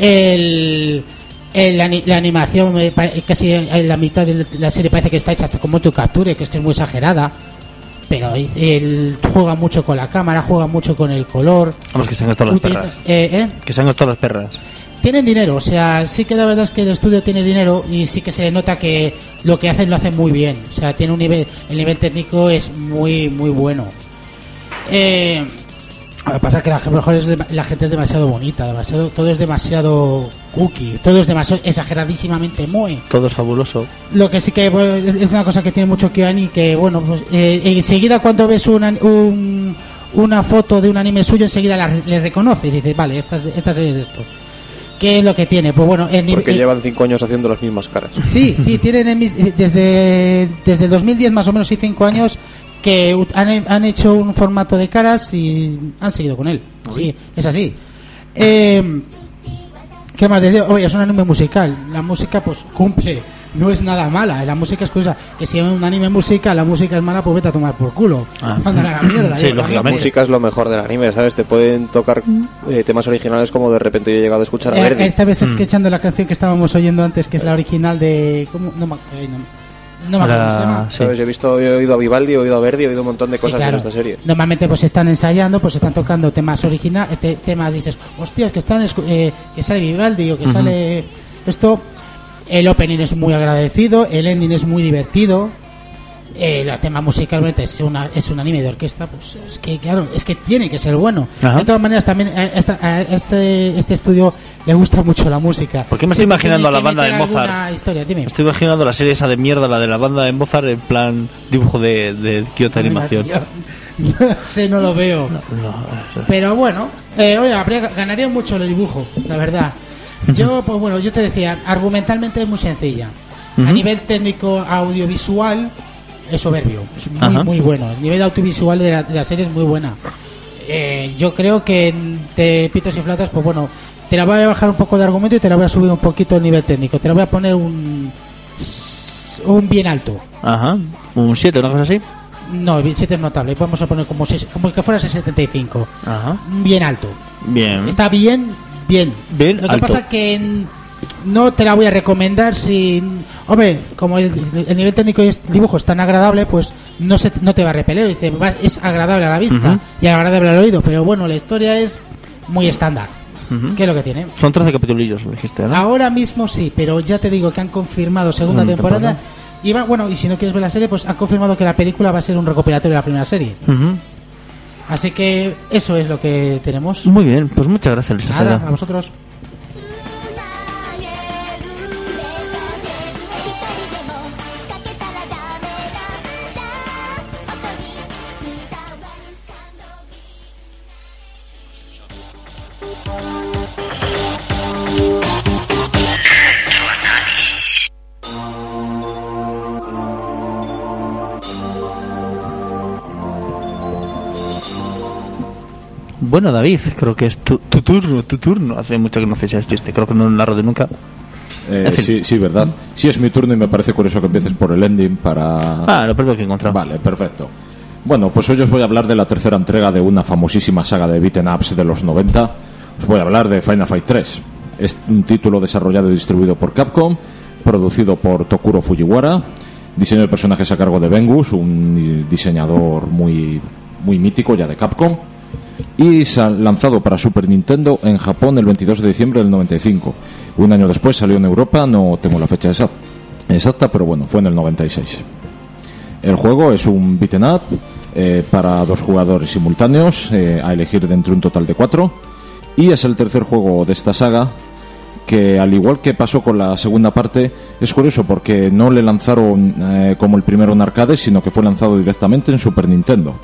La animación casi en la mitad de la serie parece que está hecha hasta con Motion Capture, que es muy exagerada, pero él juega mucho con la cámara, juega mucho con el color. Vamos, que se han gastado las perras. Que se han gastado las perras. Tienen dinero, o sea, sí que la verdad es que el estudio tiene dinero y sí que se le nota que lo que hacen lo hacen muy bien, o sea, tiene el nivel técnico es muy bueno. Lo que pasa es que la gente es demasiado bonita, todo es demasiado cookie, todo es demasiado exageradísimamente moe. Todo es fabuloso. Lo que sí que es una cosa que tiene mucho que y que, bueno, pues enseguida cuando ves una foto de un anime suyo, enseguida le reconoces y dices, vale, esta serie es esto. ¿Qué es lo que tiene? Pues bueno, porque llevan 5 años haciendo las mismas caras. Sí, tienen desde el 2010 más o menos y 5 años que han hecho un formato de caras y han seguido con él. Sí, es así. ¿Qué más decir? Oye, es un anime musical. La música pues cumple, no es nada mala. La música es cosa que si es un anime musical, la música es mala, pues vete a tomar por culo. Mándale a la mierda. Sí, lógicamente. La música es lo mejor del anime, ¿sabes? Te pueden tocar temas originales como de repente yo he llegado a escuchar a Verdi. Esta vez escuchando la canción que estábamos oyendo antes, que es la original de... ¿Cómo? No me acuerdo cómo se llama. Sí. ¿Sabes? He oído a Vivaldi, he oído a Verdi, he oído un montón de cosas en esta serie. Normalmente pues están ensayando, pues están tocando temas originales, temas dices, hostia, que sale Vivaldi o que sale esto. El opening es muy agradecido, el ending es muy divertido. El tema musicalmente es un anime de orquesta, pues es que claro, es que tiene que ser bueno. Ajá. De todas maneras también a este estudio le gusta mucho la música. ¿Por qué me estoy imaginando a la banda de Mozart? Historia, dime. Me estoy imaginando la serie esa de mierda, la de la banda de Mozart, en plan dibujo de Kyoto Animación. No lo veo. No. Pero bueno, ganaría mucho el dibujo, la verdad. Yo te decía, argumentalmente es muy sencilla. A nivel técnico audiovisual es soberbio, es muy bueno. El nivel audiovisual de la serie es muy buena. Yo creo que de pitos y flautas, pues bueno, te la voy a bajar un poco de argumento y te la voy a subir un poquito el nivel técnico. Te la voy a poner un bien alto. Ajá, un 7, una cosa así. No, el 7 es notable. Vamos a poner como que fuera 75. Ajá. Bien alto. Bien. Está bien. Lo que pasa es que no te la voy a recomendar sin... Hombre, como el nivel técnico y el dibujo es tan agradable, pues no te va a repeler. Dice, es agradable a la vista y agradable al oído, pero bueno, la historia es muy estándar. ¿Qué es lo que tiene? Son 13 capitulillos, lo dijiste, ¿no? Ahora mismo sí, pero ya te digo que han confirmado segunda temporada. Y si no quieres ver la serie, pues han confirmado que la película va a ser un recopilatorio de la primera serie. Así que eso es lo que tenemos. Muy bien, pues muchas gracias, Luis Nada, Alfredo. a vosotros. Bueno, David, creo que es tu turno. Hace mucho que no haces ese chiste, creo que no lo de nunca. En fin. Sí, verdad. Sí, es mi turno y me parece curioso que empieces por el ending para... Lo primero que he encontrado. Vale, perfecto. Bueno, pues hoy os voy a hablar de la tercera entrega de una famosísima saga de beat'em ups de los 90. Os voy a hablar de Final Fight 3. Es un título desarrollado y distribuido por Capcom, producido por Tokuro Fujiwara, diseño de personajes a cargo de Vengus, un diseñador muy mítico ya de Capcom, y lanzado para Super Nintendo en Japón el 22 de diciembre del 95. Un año después salió en Europa, no tengo la fecha exacta, pero bueno, fue en el 96. El juego es un beat'em up para 2 jugadores simultáneos, a elegir de entre un total de 4, y es el tercer juego de esta saga, que al igual que pasó con la segunda parte, es curioso porque no le lanzaron como el primero en arcade, sino que fue lanzado directamente en Super Nintendo.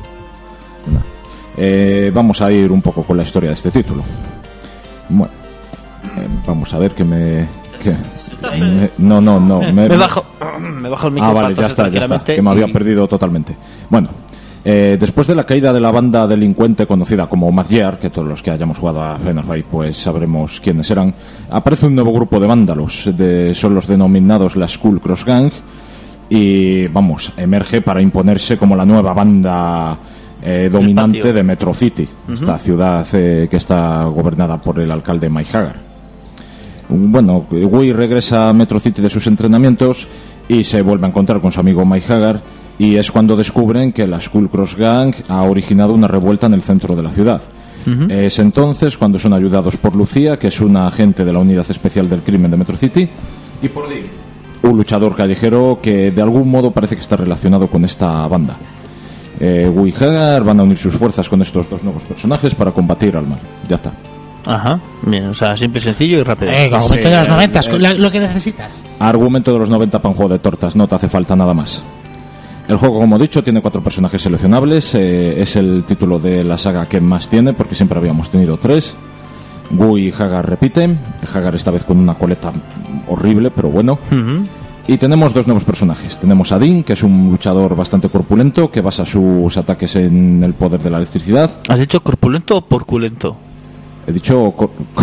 Vamos a ir un poco con la historia de este título. Bueno, vamos a ver que me... No. Me bajo el micro. Vale, ya está, que me había perdido totalmente. Bueno, después de la caída de la banda delincuente conocida como Mad Gear, que todos los que hayamos jugado a Final Fight pues sabremos quiénes eran, aparece un nuevo grupo de vándalos, son los denominados la Skull Cross Gang, y emerge para imponerse como la nueva banda dominante de Metro City, esta ciudad que está gobernada por el alcalde Mike Hagar. Bueno, Wii regresa a Metro City de sus entrenamientos y se vuelve a encontrar con su amigo Mike Hagar, y es cuando descubren que la Skull Cross Gang ha originado una revuelta en el centro de la ciudad. Es entonces cuando son ayudados por Lucía, que es una agente de la Unidad Especial del Crimen de Metro City, y por Dean, un luchador callejero que de algún modo parece que está relacionado con esta banda. Wii y Hagar van a unir sus fuerzas con estos 2 nuevos personajes para combatir al mal. Ya está. Ajá, bien, o sea, simple, sencillo y rápido. Argumento de los 90, lo que necesitas. Argumento de los 90 para un juego de tortas, no te hace falta nada más. El juego, como he dicho, tiene 4 personajes seleccionables. Es el título de la saga que más tiene, porque siempre habíamos tenido 3. Wii y Hagar repiten. Hagar esta vez con una coleta horrible, pero bueno. Y tenemos 2 nuevos personajes. Tenemos a Dean, que es un luchador bastante corpulento, que basa sus ataques en el poder de la electricidad. ¿Has dicho corpulento o porculento? He dicho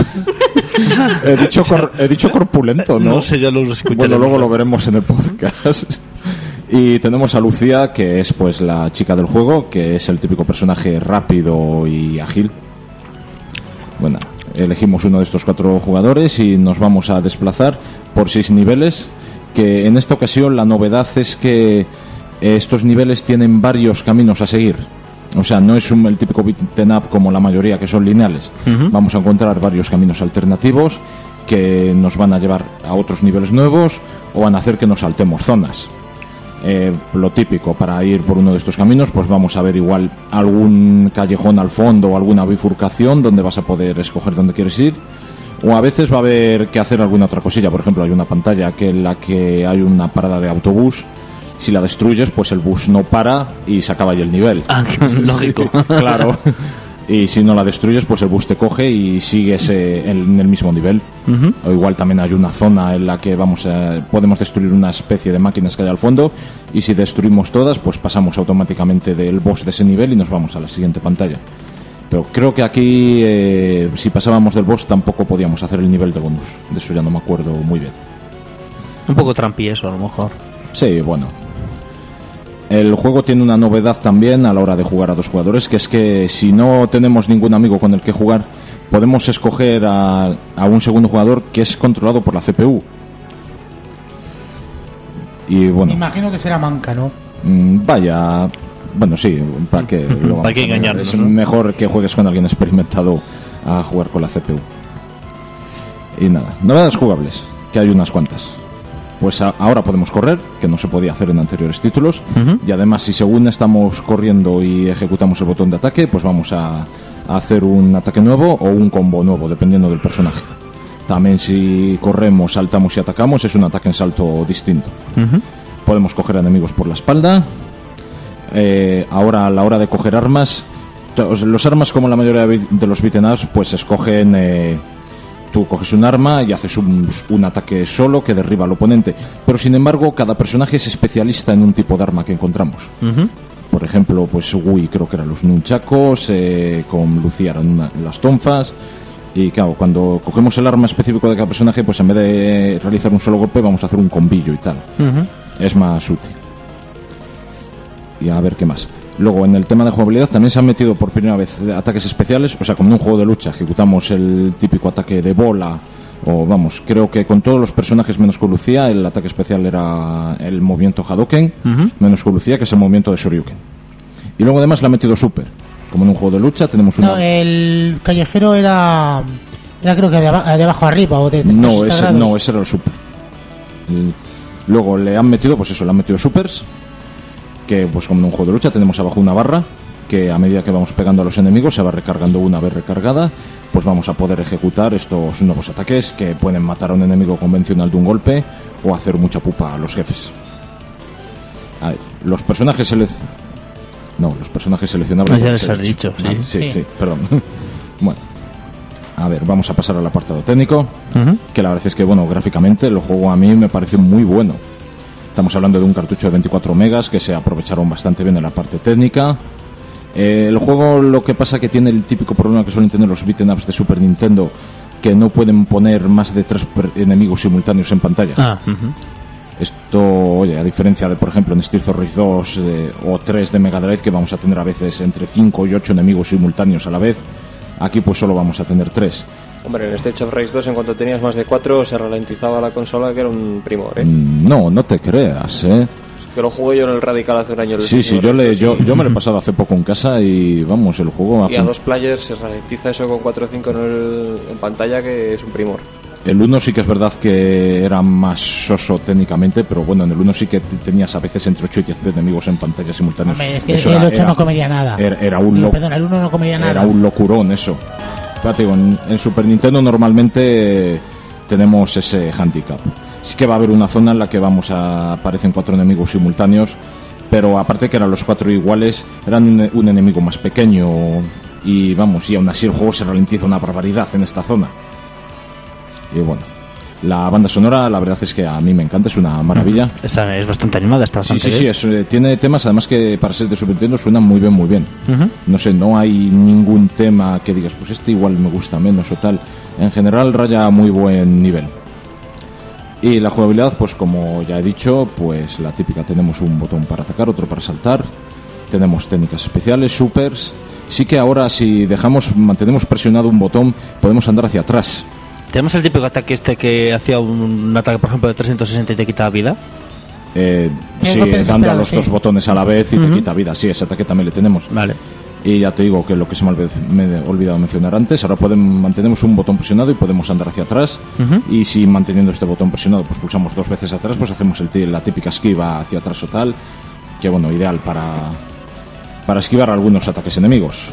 corpulento, ¿no? No sé, ya lo escucharé. Bueno, luego lo veremos en el podcast. Y tenemos a Lucía, que es pues la chica del juego, que es el típico personaje rápido y ágil. Bueno, elegimos uno de estos 4 jugadores y nos vamos a desplazar por 6 niveles, que en esta ocasión la novedad es que estos niveles tienen varios caminos a seguir. O sea, no es el típico beat'em up como la mayoría, que son lineales. Vamos a encontrar varios caminos alternativos que nos van a llevar a otros niveles nuevos o van a hacer que nos saltemos zonas. Lo típico para ir por uno de estos caminos, pues vamos a ver igual algún callejón al fondo o alguna bifurcación donde vas a poder escoger dónde quieres ir, o a veces va a haber que hacer alguna otra cosilla. Por ejemplo, hay una pantalla en la que hay una parada de autobús. Si la destruyes, pues el bus no para y se acaba ahí el nivel. Lógico. Claro. Y si no la destruyes, pues el bus te coge y sigues en el mismo nivel. O igual también hay una zona en la que podemos destruir una especie de máquinas que hay al fondo, y si destruimos todas, pues pasamos automáticamente del boss de ese nivel y nos vamos a la siguiente pantalla. Pero creo que aquí, si pasábamos del boss, tampoco podíamos hacer el nivel de bonus. De eso ya no me acuerdo muy bien. Un poco trampi eso, a lo mejor. Sí, bueno. El juego tiene una novedad también a la hora de jugar a 2 jugadores, que es que si no tenemos ningún amigo con el que jugar, podemos escoger a un segundo jugador que es controlado por la CPU. Y bueno, me imagino que será manca, ¿no? Vaya, bueno, sí, ¿para qué? ¿Para qué engañarnos? Es mejor que juegues con alguien experimentado a jugar con la CPU. Y nada, novedades jugables, que hay unas cuantas. pues ahora podemos correr, que no se podía hacer en anteriores títulos, Ujú. y además si según estamos corriendo y ejecutamos el botón de ataque, pues vamos a hacer un ataque nuevo o un combo nuevo, dependiendo del personaje. También si corremos, saltamos y atacamos, es un ataque en salto distinto. Ujú. Podemos coger enemigos por la espalda. Ahora a la hora de coger armas, los armas, como la mayoría de los beat'em ups, pues escogen, tú coges un arma y haces un ataque solo que derriba al oponente, pero sin embargo cada personaje es especialista en un tipo de arma que encontramos. Ujú. Por ejemplo, pues Wii creo que eran los nunchakos, con Lucía eran las tonfas. Y claro, cuando cogemos el arma específico de cada personaje, pues en vez de realizar un solo golpe vamos a hacer un combillo y tal. Ujú. Es más útil. Y a ver qué más. Luego, en el tema de jugabilidad también se han metido por primera vez ataques especiales. O sea, como en un juego de lucha ejecutamos el típico ataque de bola, o vamos, creo que con todos los personajes menos con Lucía, el ataque especial era el movimiento Hadouken, Ujú. menos con Lucía, que es el movimiento de Shoryuken. Y luego además le ha metido Super. Como en un juego de lucha tenemos una... No, el callejero era creo que de abajo arriba o de 360 ese, grados. no, ese era el Super. Luego le han metido, pues eso, le han metido Supers, que pues como en un juego de lucha tenemos abajo una barra que a medida que vamos pegando a los enemigos se va recargando. Una vez recargada, pues vamos a poder ejecutar estos nuevos ataques que pueden matar a un enemigo convencional de un golpe o hacer mucha pupa a los jefes. A ver, los personajes seleccionables. Ya van a les ser has hechos. dicho, sí. Vale, Sí. sí, perdón. Bueno, a ver, vamos a pasar al apartado técnico, Ujú. que la verdad es que, bueno, gráficamente el juego a mí me parece muy bueno. Estamos hablando de un cartucho de 24 megas que se aprovecharon bastante bien en la parte técnica. El juego, lo que pasa que tiene el típico problema que suelen tener los beat'em ups de Super Nintendo, que no pueden poner más de 3 enemigos simultáneos en pantalla. Ah, ujú. Esto, oye, a diferencia de, por ejemplo, en Streets of Rage 2 o 3 de Mega Drive, que vamos a tener a veces entre 5 y 8 enemigos simultáneos a la vez, aquí pues solo vamos a tener 3. Hombre, en Streets of Rage 2, en cuanto tenías más de 4, se ralentizaba la consola, que era un primor, ¿eh? No te creas, ¿eh? Que lo jugué yo en el Radical hace un año. el Sí, Streets of Rage 2, yo me lo he pasado hace poco en casa y, vamos, el juego... Y a 2 players se ralentiza eso con 4 o 5 en pantalla, que es un primor. El 1 sí que es verdad que era más soso técnicamente, pero bueno, en el 1 sí que tenías a veces entre 8 y 10 enemigos en pantalla simultáneos. Hombre, es que Eso el 8 no comería nada. Era un Digo, perdón, el 1 no comería nada. Era un locurón eso. Pero te digo, en Super Nintendo normalmente tenemos ese handicap. Sí que va a haber una zona en la que aparecen 4 enemigos simultáneos, pero aparte que eran los 4 iguales, eran un enemigo más pequeño y vamos, y aún así el juego se ralentiza una barbaridad en esta zona. Y bueno, la banda sonora la verdad es que a mí me encanta, es una maravilla. Esa es bastante animada, está Sí, bastante sí, bien. tiene temas además que para ser de Super Nintendo suenan muy bien, muy bien. Ujú. No sé, no hay ningún tema que digas, pues este igual me gusta menos o tal. En general raya a muy buen nivel. Y la jugabilidad, pues como ya he dicho, pues la típica, tenemos un botón para atacar, otro para saltar. Tenemos técnicas especiales, supers. Sí que ahora si mantenemos presionado un botón, podemos andar hacia atrás. Tenemos el típico ataque este que hacía un ataque, por ejemplo, de 360 y te quita vida. Sí, golpe dando a desesperado, los sí. 2 botones a la vez y te quita vida. Sí, ese ataque también le tenemos. Vale. Y ya te digo que lo que me he olvidado mencionar antes, ahora mantenemos un botón presionado y podemos andar hacia atrás. Ujú. Y si manteniendo este botón presionado pues pulsamos 2 veces atrás, pues hacemos la típica esquiva hacia atrás o tal, que bueno, ideal para esquivar algunos ataques enemigos.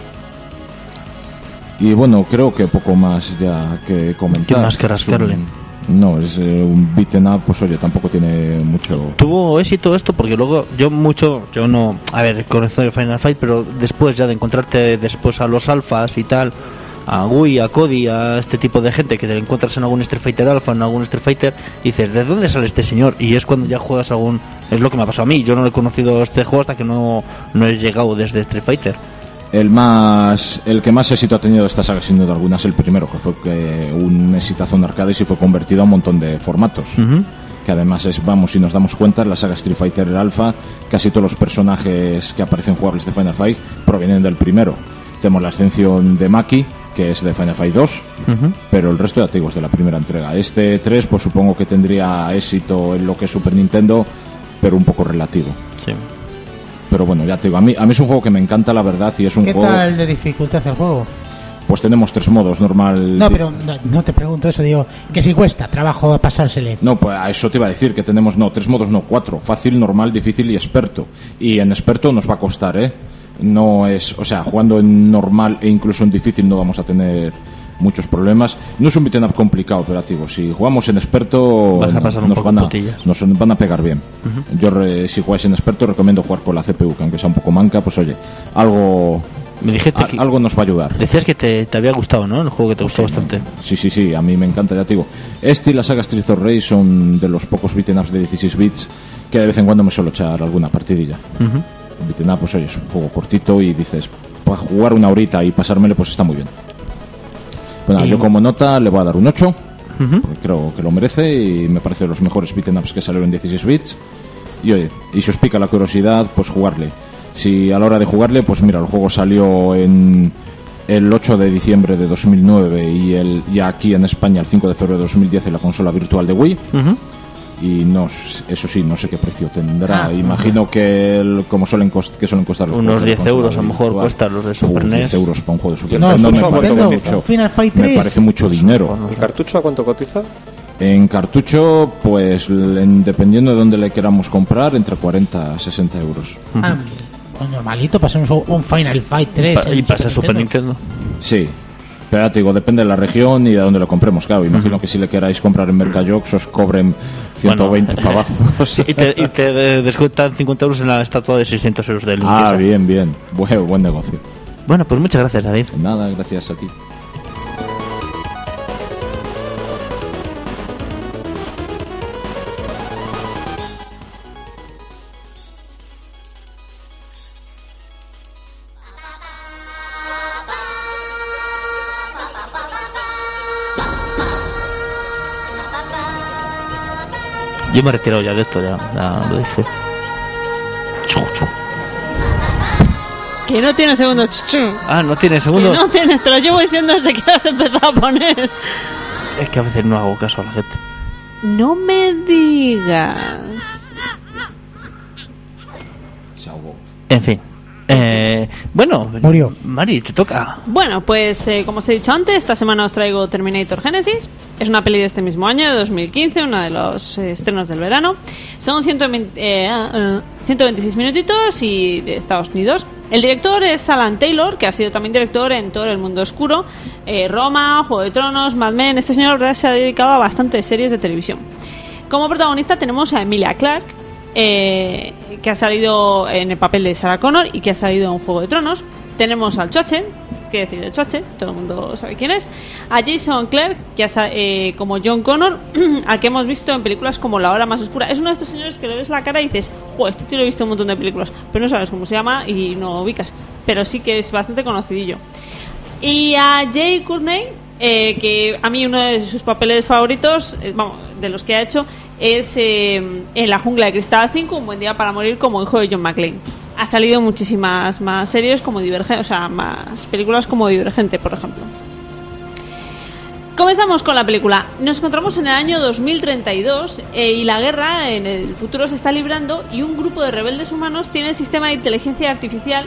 Y bueno, creo que poco más ya que comentar. ¿Qué más que rascarle? Es un beat'em up, pues oye, tampoco tiene mucho... Tuvo éxito esto porque luego yo no, a ver, conozco el Final Fight, pero después ya de encontrarte después a los alfas y tal, a Wii, a Cody, a este tipo de gente que te encuentras en algún Street Fighter Alpha, en algún Street Fighter, y dices, ¿de dónde sale este señor? Y es cuando ya juegas es lo que me ha pasado a mí, yo no he conocido este juego hasta que no he llegado desde Street Fighter. El que más éxito ha tenido de esta saga, sin duda alguna, es el primero, que fue un exitazo en arcades y fue convertido a un montón de formatos. Ujú. Que además si nos damos cuenta, en la saga Street Fighter Alpha, casi todos los personajes que aparecen jugables de Final Fight provienen del primero. Tenemos la excepción de Maki, que es de Final Fight 2, Ujú. pero el resto de antiguos de la primera entrega. Este 3, pues supongo que tendría éxito en lo que es Super Nintendo, pero un poco relativo. Sí. Pero bueno, ya te digo, a mí es un juego que me encanta, la verdad, y es un ¿Qué juego... tal de dificultad el juego? pues tenemos 3 modos, normal... No, pero no te pregunto eso, digo, que si cuesta trabajo pasársele. No, pues a eso te iba a decir, que tenemos 3 modos, 4, fácil, normal, difícil y experto. Y en experto nos va a costar, no es, o sea, jugando en normal e incluso en difícil no vamos a tener muchos problemas. No es un beat'em up complicado, operativo. Si jugamos en experto nos van a pegar bien. Yo si jugáis en experto recomiendo jugar con la CPU, que aunque sea un poco manca, pues oye, algo me dijiste que algo nos va a ayudar. Decías que te había gustado, ¿no? El juego que te gustó bastante. Sí, a mí me encanta, ya te digo. Este y la saga Streets of Rage son de los pocos beat'em ups de 16 bits que de vez en cuando me suelo echar alguna partidilla. Beat'em up, pues oye, es un juego cortito y dices, para jugar una horita y pasármelo, pues está muy bien. Bueno, yo como nota le voy a dar un 8, porque creo que lo merece y me parece de los mejores beat'em ups que salieron en 16 bits. Y oye, y si os pica la curiosidad, pues jugarle. Si a la hora de jugarle, pues mira, el juego salió en el 8 de diciembre de 2009 y ya aquí en España el 5 de febrero de 2010 en la consola virtual de Wii. Y eso sí, no sé qué precio tendrá. Imagino que como suelen costar los unos 10 euros a lo mejor cuestan los de Super NES. 10 euros para un juego de Super NES. No, me parece mucho dinero. ¿El cartucho a cuánto cotiza? En cartucho, pues dependiendo de dónde le queramos comprar, entre 40 a 60 euros. Pues normalito, pasamos un Final Fight 3. ¿Y pasa Super Nintendo? Sí. Pero ya te digo, depende de la región y de dónde lo compremos, claro. Imagino que si le queráis comprar en Mercajox os cobren 120 pavazos. y te descuentan 50 euros en la estatua de 600 euros de limpieza. Bien. Buen negocio. Bueno, pues muchas gracias, David. Nada, gracias a ti. Yo me retiro ya de esto, ya lo dije. Que no tiene segundo chuchu. No tiene segundo. Que no tiene, te lo llevo diciendo desde que has empezado a poner. Es que a veces no hago caso a la gente. No me digas. Se ahogó. En fin. Bueno, murió. Mari, te toca. Bueno, pues como os he dicho antes, esta semana os traigo Terminator Genesis. Es una peli de este mismo año, de 2015, uno de los estrenos del verano. Son 126 minutitos y de Estados Unidos. El director es Alan Taylor, que ha sido también director en todo el mundo oscuro, Roma, Juego de Tronos, Mad Men. Este señor, la verdad, se ha dedicado a bastantes series de televisión. Como protagonista tenemos a Emilia Clarke, que ha salido en el papel de Sarah Connor y que ha salido en Juego de Tronos. Tenemos al Choche, ¿qué decir del Choche? Todo el mundo sabe quién es. A Jason Clarke, que como John Connor, al que hemos visto en películas como La Hora Más Oscura. Es uno de estos señores que le ves la cara y dices, este tío lo he visto en un montón de películas, pero no sabes cómo se llama y no ubicas, pero sí que es bastante conocidillo. Y a Jay Courtney, que a mí uno de sus papeles favoritos, de los que ha hecho, es en La Jungla de Cristal 5, Un Buen Día para Morir, como hijo de John McClane. Ha salido muchísimas más series como Divergente, o sea, más películas como Divergente, por ejemplo. Comenzamos con la película. Nos encontramos en el año 2032 y la guerra en el futuro se está librando y un grupo de rebeldes humanos tiene el sistema de inteligencia artificial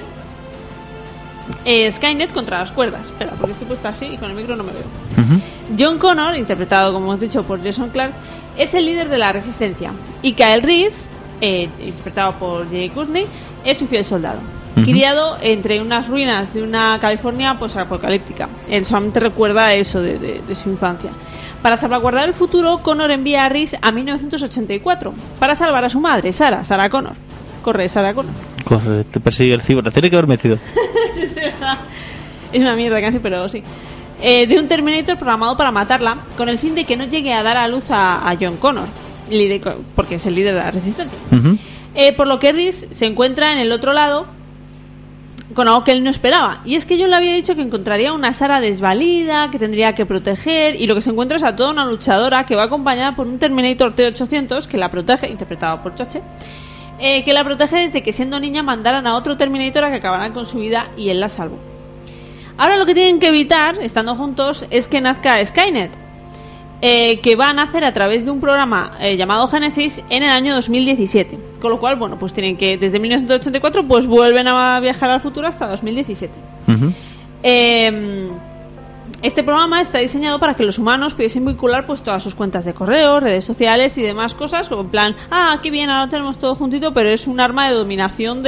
Skynet contra las cuerdas. Espera, porque estoy puesta así y con el micro no me veo. John Connor, interpretado como hemos dicho por Jason Clarke, es el líder de la resistencia y Kyle Reese, interpretado por Jay Courtney, es un fiel soldado, criado entre unas ruinas de una California apocalíptica. Él solamente recuerda eso de su infancia. Para salvaguardar el futuro, Connor envía a Reese a 1984 para salvar a su madre, Sarah Connor. Corre, Sarah Connor. Corre, te persigue el ciber, tiene que haber metido. Es verdad. Es una mierda canción, pero sí. De un Terminator programado para matarla, con el fin de que no llegue a dar a luz a John Connor, porque es el líder de la resistencia. Por lo que Reese se encuentra en el otro lado con algo que él no esperaba, y es que John le había dicho que encontraría una Sarah desvalida, que tendría que proteger, y lo que se encuentra es a toda una luchadora que va acompañada por un Terminator T-800 que la protege, interpretado por Choche, que la protege desde que siendo niña mandaran a otro Terminator a que acabaran con su vida y él la salvó. Ahora lo que tienen que evitar, estando juntos, es que nazca Skynet, que va a nacer a través de un programa llamado Genesis en el año 2017. Con lo cual, pues tienen que, desde 1984, pues vuelven a viajar al futuro hasta 2017. Este programa está diseñado para que los humanos pudiesen vincular pues todas sus cuentas de correo, redes sociales y demás cosas, como en plan, qué bien, ahora tenemos todo juntito, pero es un arma de dominación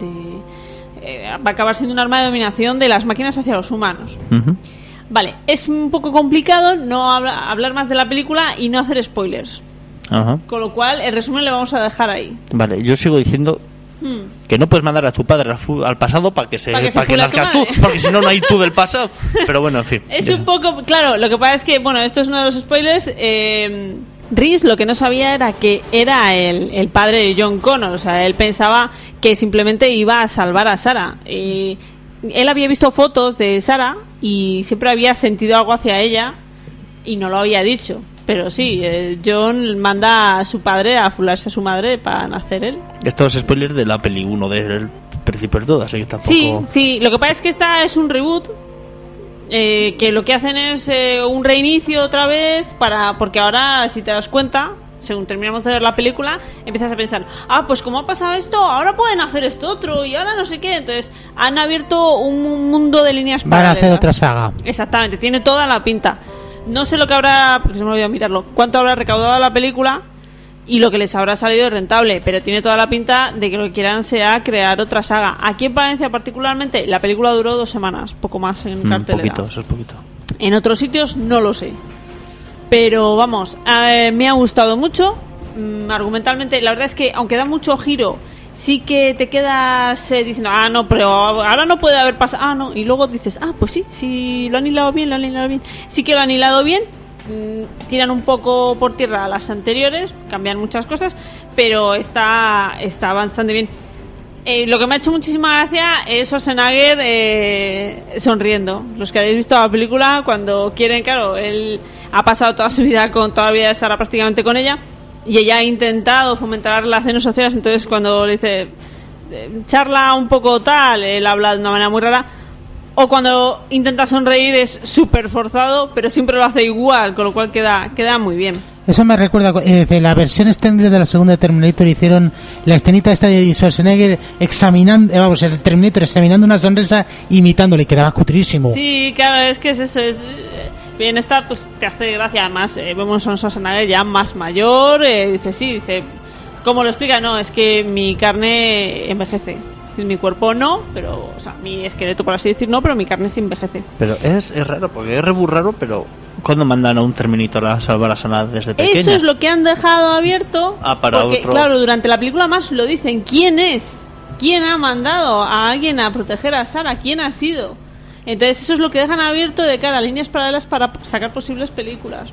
va a acabar siendo un arma de dominación de las máquinas hacia los humanos. Ujú. Vale, es un poco complicado no hablar más de la película y no hacer spoilers. Ajá. Con lo cual, el resumen le vamos a dejar ahí. Vale, yo sigo diciendo que no puedes mandar a tu padre al pasado para que nazcas tú, porque si no, no hay tú del pasado. Pero bueno, en fin. Es un poco, claro, lo que pasa es que, bueno, esto es uno de los spoilers. Reese lo que no sabía era que era el padre de John Connor. O sea, él pensaba que simplemente iba a salvar a Sarah. Él había visto fotos de Sarah y siempre había sentido algo hacia ella y no lo había dicho. Pero sí, John manda a su padre a fularse a su madre para nacer él. Esto es spoiler de la peli 1 del principio de todo, así que tampoco... Sí, lo que pasa es que esta es un reboot, que lo que hacen es un reinicio otra vez, porque ahora, si te das cuenta, según terminamos de ver la película, empiezas a pensar, pues como ha pasado esto, ahora pueden hacer esto otro, y ahora no sé qué. Entonces, han abierto un mundo de líneas paralelas. Van a hacer otra saga. Exactamente, tiene toda la pinta. No sé lo que habrá, porque se me olvidó mirarlo, cuánto habrá recaudado la película y lo que les habrá salido rentable, pero tiene toda la pinta de que lo que quieran sea crear otra saga. Aquí en Valencia particularmente, la película duró 2 semanas, poco más en cartelera. Eso es poquito. En otros sitios no lo sé. Pero vamos, me ha gustado mucho. Argumentalmente, la verdad es que aunque da mucho giro, sí que te quedas diciendo, no, pero ahora no puede haber pasado, no, y luego dices, pues sí, lo han hilado bien, sí que lo han hilado bien. Tiran un poco por tierra a las anteriores, cambian muchas cosas, pero está bastante bien. Lo que me ha hecho muchísima gracia es Schwarzenegger sonriendo. Los que habéis visto la película, cuando quieren, claro, él ha pasado toda su vida con toda la vida de Sarah prácticamente con ella, y ella ha intentado fomentar relaciones sociales. Entonces cuando le dice charla un poco tal, él habla de una manera muy rara, o cuando intenta sonreír es súper forzado, pero siempre lo hace igual, con lo cual queda muy bien. Eso me recuerda, de la versión extendida de la segunda de Terminator hicieron la escenita esta de Schwarzenegger examinando, el Terminator examinando una sonrisa, imitándole, quedaba cutrísimo. Sí, claro, es que es eso, bienestar, pues te hace gracia. Además, vemos a un Schwarzenegger ya más mayor, dice, ¿cómo lo explica? No, es que mi carne envejece. Mi cuerpo no, pero, o sea, mi esqueleto, por así decir, no, pero mi carne se envejece. Pero es raro, porque es muy raro, pero ¿cuándo mandan a un Terminator a salvar a Sarah desde pequeña? Eso es lo que han dejado abierto. Para porque, otro. Claro, durante la película más lo dicen. ¿Quién es? ¿Quién ha mandado a alguien a proteger a Sarah? ¿Quién ha sido? Entonces eso es lo que dejan abierto de cara a líneas paralelas para sacar posibles películas.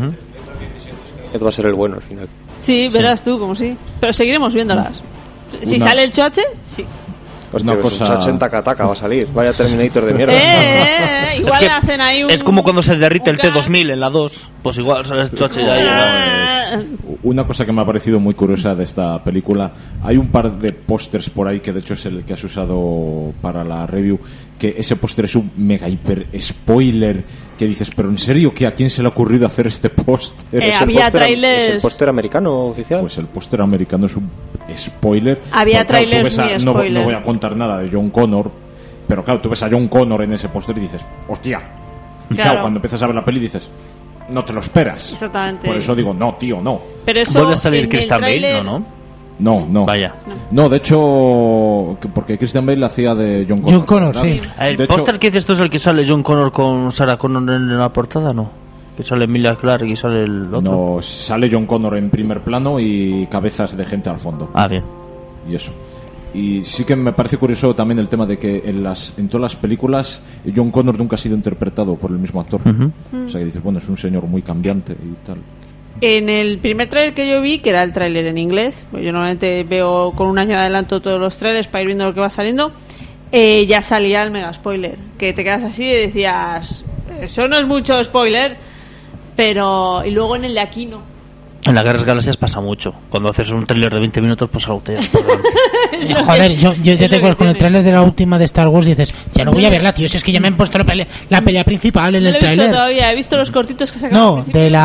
Esto va a ser el bueno al final. Sí, verás tú, como sí. Pero seguiremos viéndolas. Si sale el choche, sí. Hostia, una cosa... 80 Kataka va a salir. Vaya Terminator de mierda. Igual le hacen ahí un... Es como cuando se derrite el T-2000 en la 2. Pues igual sale el choche y ahí... Una cosa que me ha parecido muy curiosa de esta película, hay un par de pósters por ahí que de hecho es el que has usado para la review, que ese póster es un mega hiper spoiler, que dices, pero en serio, ¿que a quién se le ha ocurrido hacer este póster? Había trailers... ¿Es el póster americano oficial? Pues el póster americano es un spoiler. Había trailers muy spoiler. No voy a contar nada de John Connor, pero claro, tú ves a John Connor en ese póster y dices, hostia. Y claro, cuando empiezas a ver la peli dices, no te lo esperas. Exactamente. Por eso digo, no, tío, no. Pero eso ¿vuelve a salir Christian Bale? No. Vaya. No, de hecho, porque Christian Bale hacía de John Connor. John Connor, sí. El póster que dices tú es el que sale John Connor con Sarah Connor en la portada, ¿no? Que sale Emilia Clarke y sale el otro. No, sale John Connor en primer plano y cabezas de gente al fondo. Bien. Y eso. Y sí que me parece curioso también el tema de que en todas las películas John Connor nunca ha sido interpretado por el mismo actor. O sea que dices, bueno, es un señor muy cambiante y tal. En el primer tráiler que yo vi, que era el tráiler en inglés, pues yo normalmente veo con un año de adelanto todos los trailers para ir viendo lo que va saliendo, ya salía el mega spoiler, que te quedas así y decías, eso no es mucho spoiler, pero... Y luego en el de aquí no. En las Guerras Galaxias pasa mucho. Cuando haces un tráiler de 20 minutos, pues algo te... Joder, yo ya te acuerdo con el tráiler de la última de Star Wars, dices, ya no voy a verla, tío, si es que ya me han puesto la pelea principal en el tráiler. Todavía he visto los cortitos que sacaron. No, de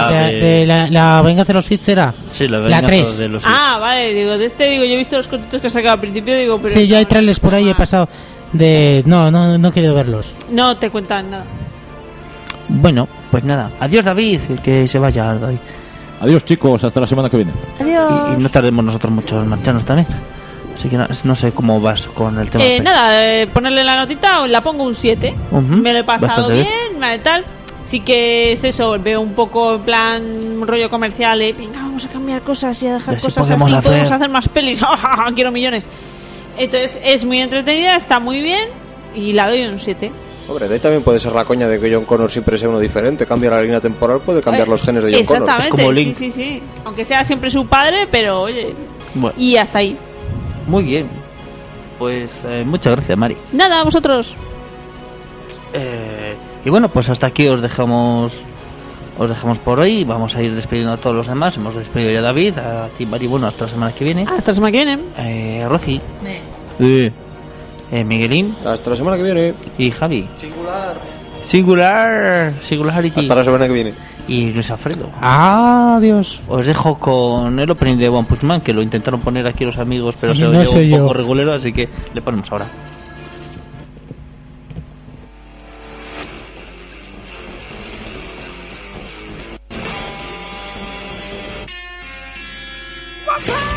la venganza de los Sith era. Sí, la 3. de los Sith. Vale, yo he visto los cortitos que sacaba al principio, digo, pero... Sí, ya hay trailers por ahí, he pasado de... No he querido verlos. No te cuentan nada. Bueno, pues nada. Adiós, David, que se vaya David. Adiós, chicos, hasta la semana que viene. Adiós. Y no tardemos nosotros mucho en marcharnos también. Así que no sé cómo vas con el tema. Nada, ponerle la notita, la pongo un 7. Me lo he pasado Bastante bien, tal. Sí que es eso, veo un poco en plan rollo comercial, venga, vamos a cambiar cosas y a dejar Y así cosas podemos así, hacer- podemos hacer más pelis. Quiero millones. Entonces es muy entretenida, está muy bien y la doy un 7. Hombre, de ahí también puede ser la coña de que John Connor siempre sea uno diferente. Cambia la línea temporal, puede cambiar los genes de John Connor. Exactamente, Es como Link. sí. Aunque sea siempre su padre, pero oye. Bueno. Y hasta ahí. Muy bien. Pues muchas gracias, Mari. Nada, a vosotros. Y bueno, pues hasta aquí os dejamos por hoy. Vamos a ir despidiendo a todos los demás. Hemos despedido ya a David, a ti, Mari. Bueno, hasta la semana que viene. Hasta la semana que viene. Rosy, Miguelín Hasta la semana que viene. y Javi. Singularity. Hasta la semana que viene. Y Luis Alfredo. Adiós. Os dejo con el opening de One Punch Man, que lo intentaron poner aquí los amigos, pero se No oyó soy un yo. poco regulero, así que le ponemos ahora. One Punch!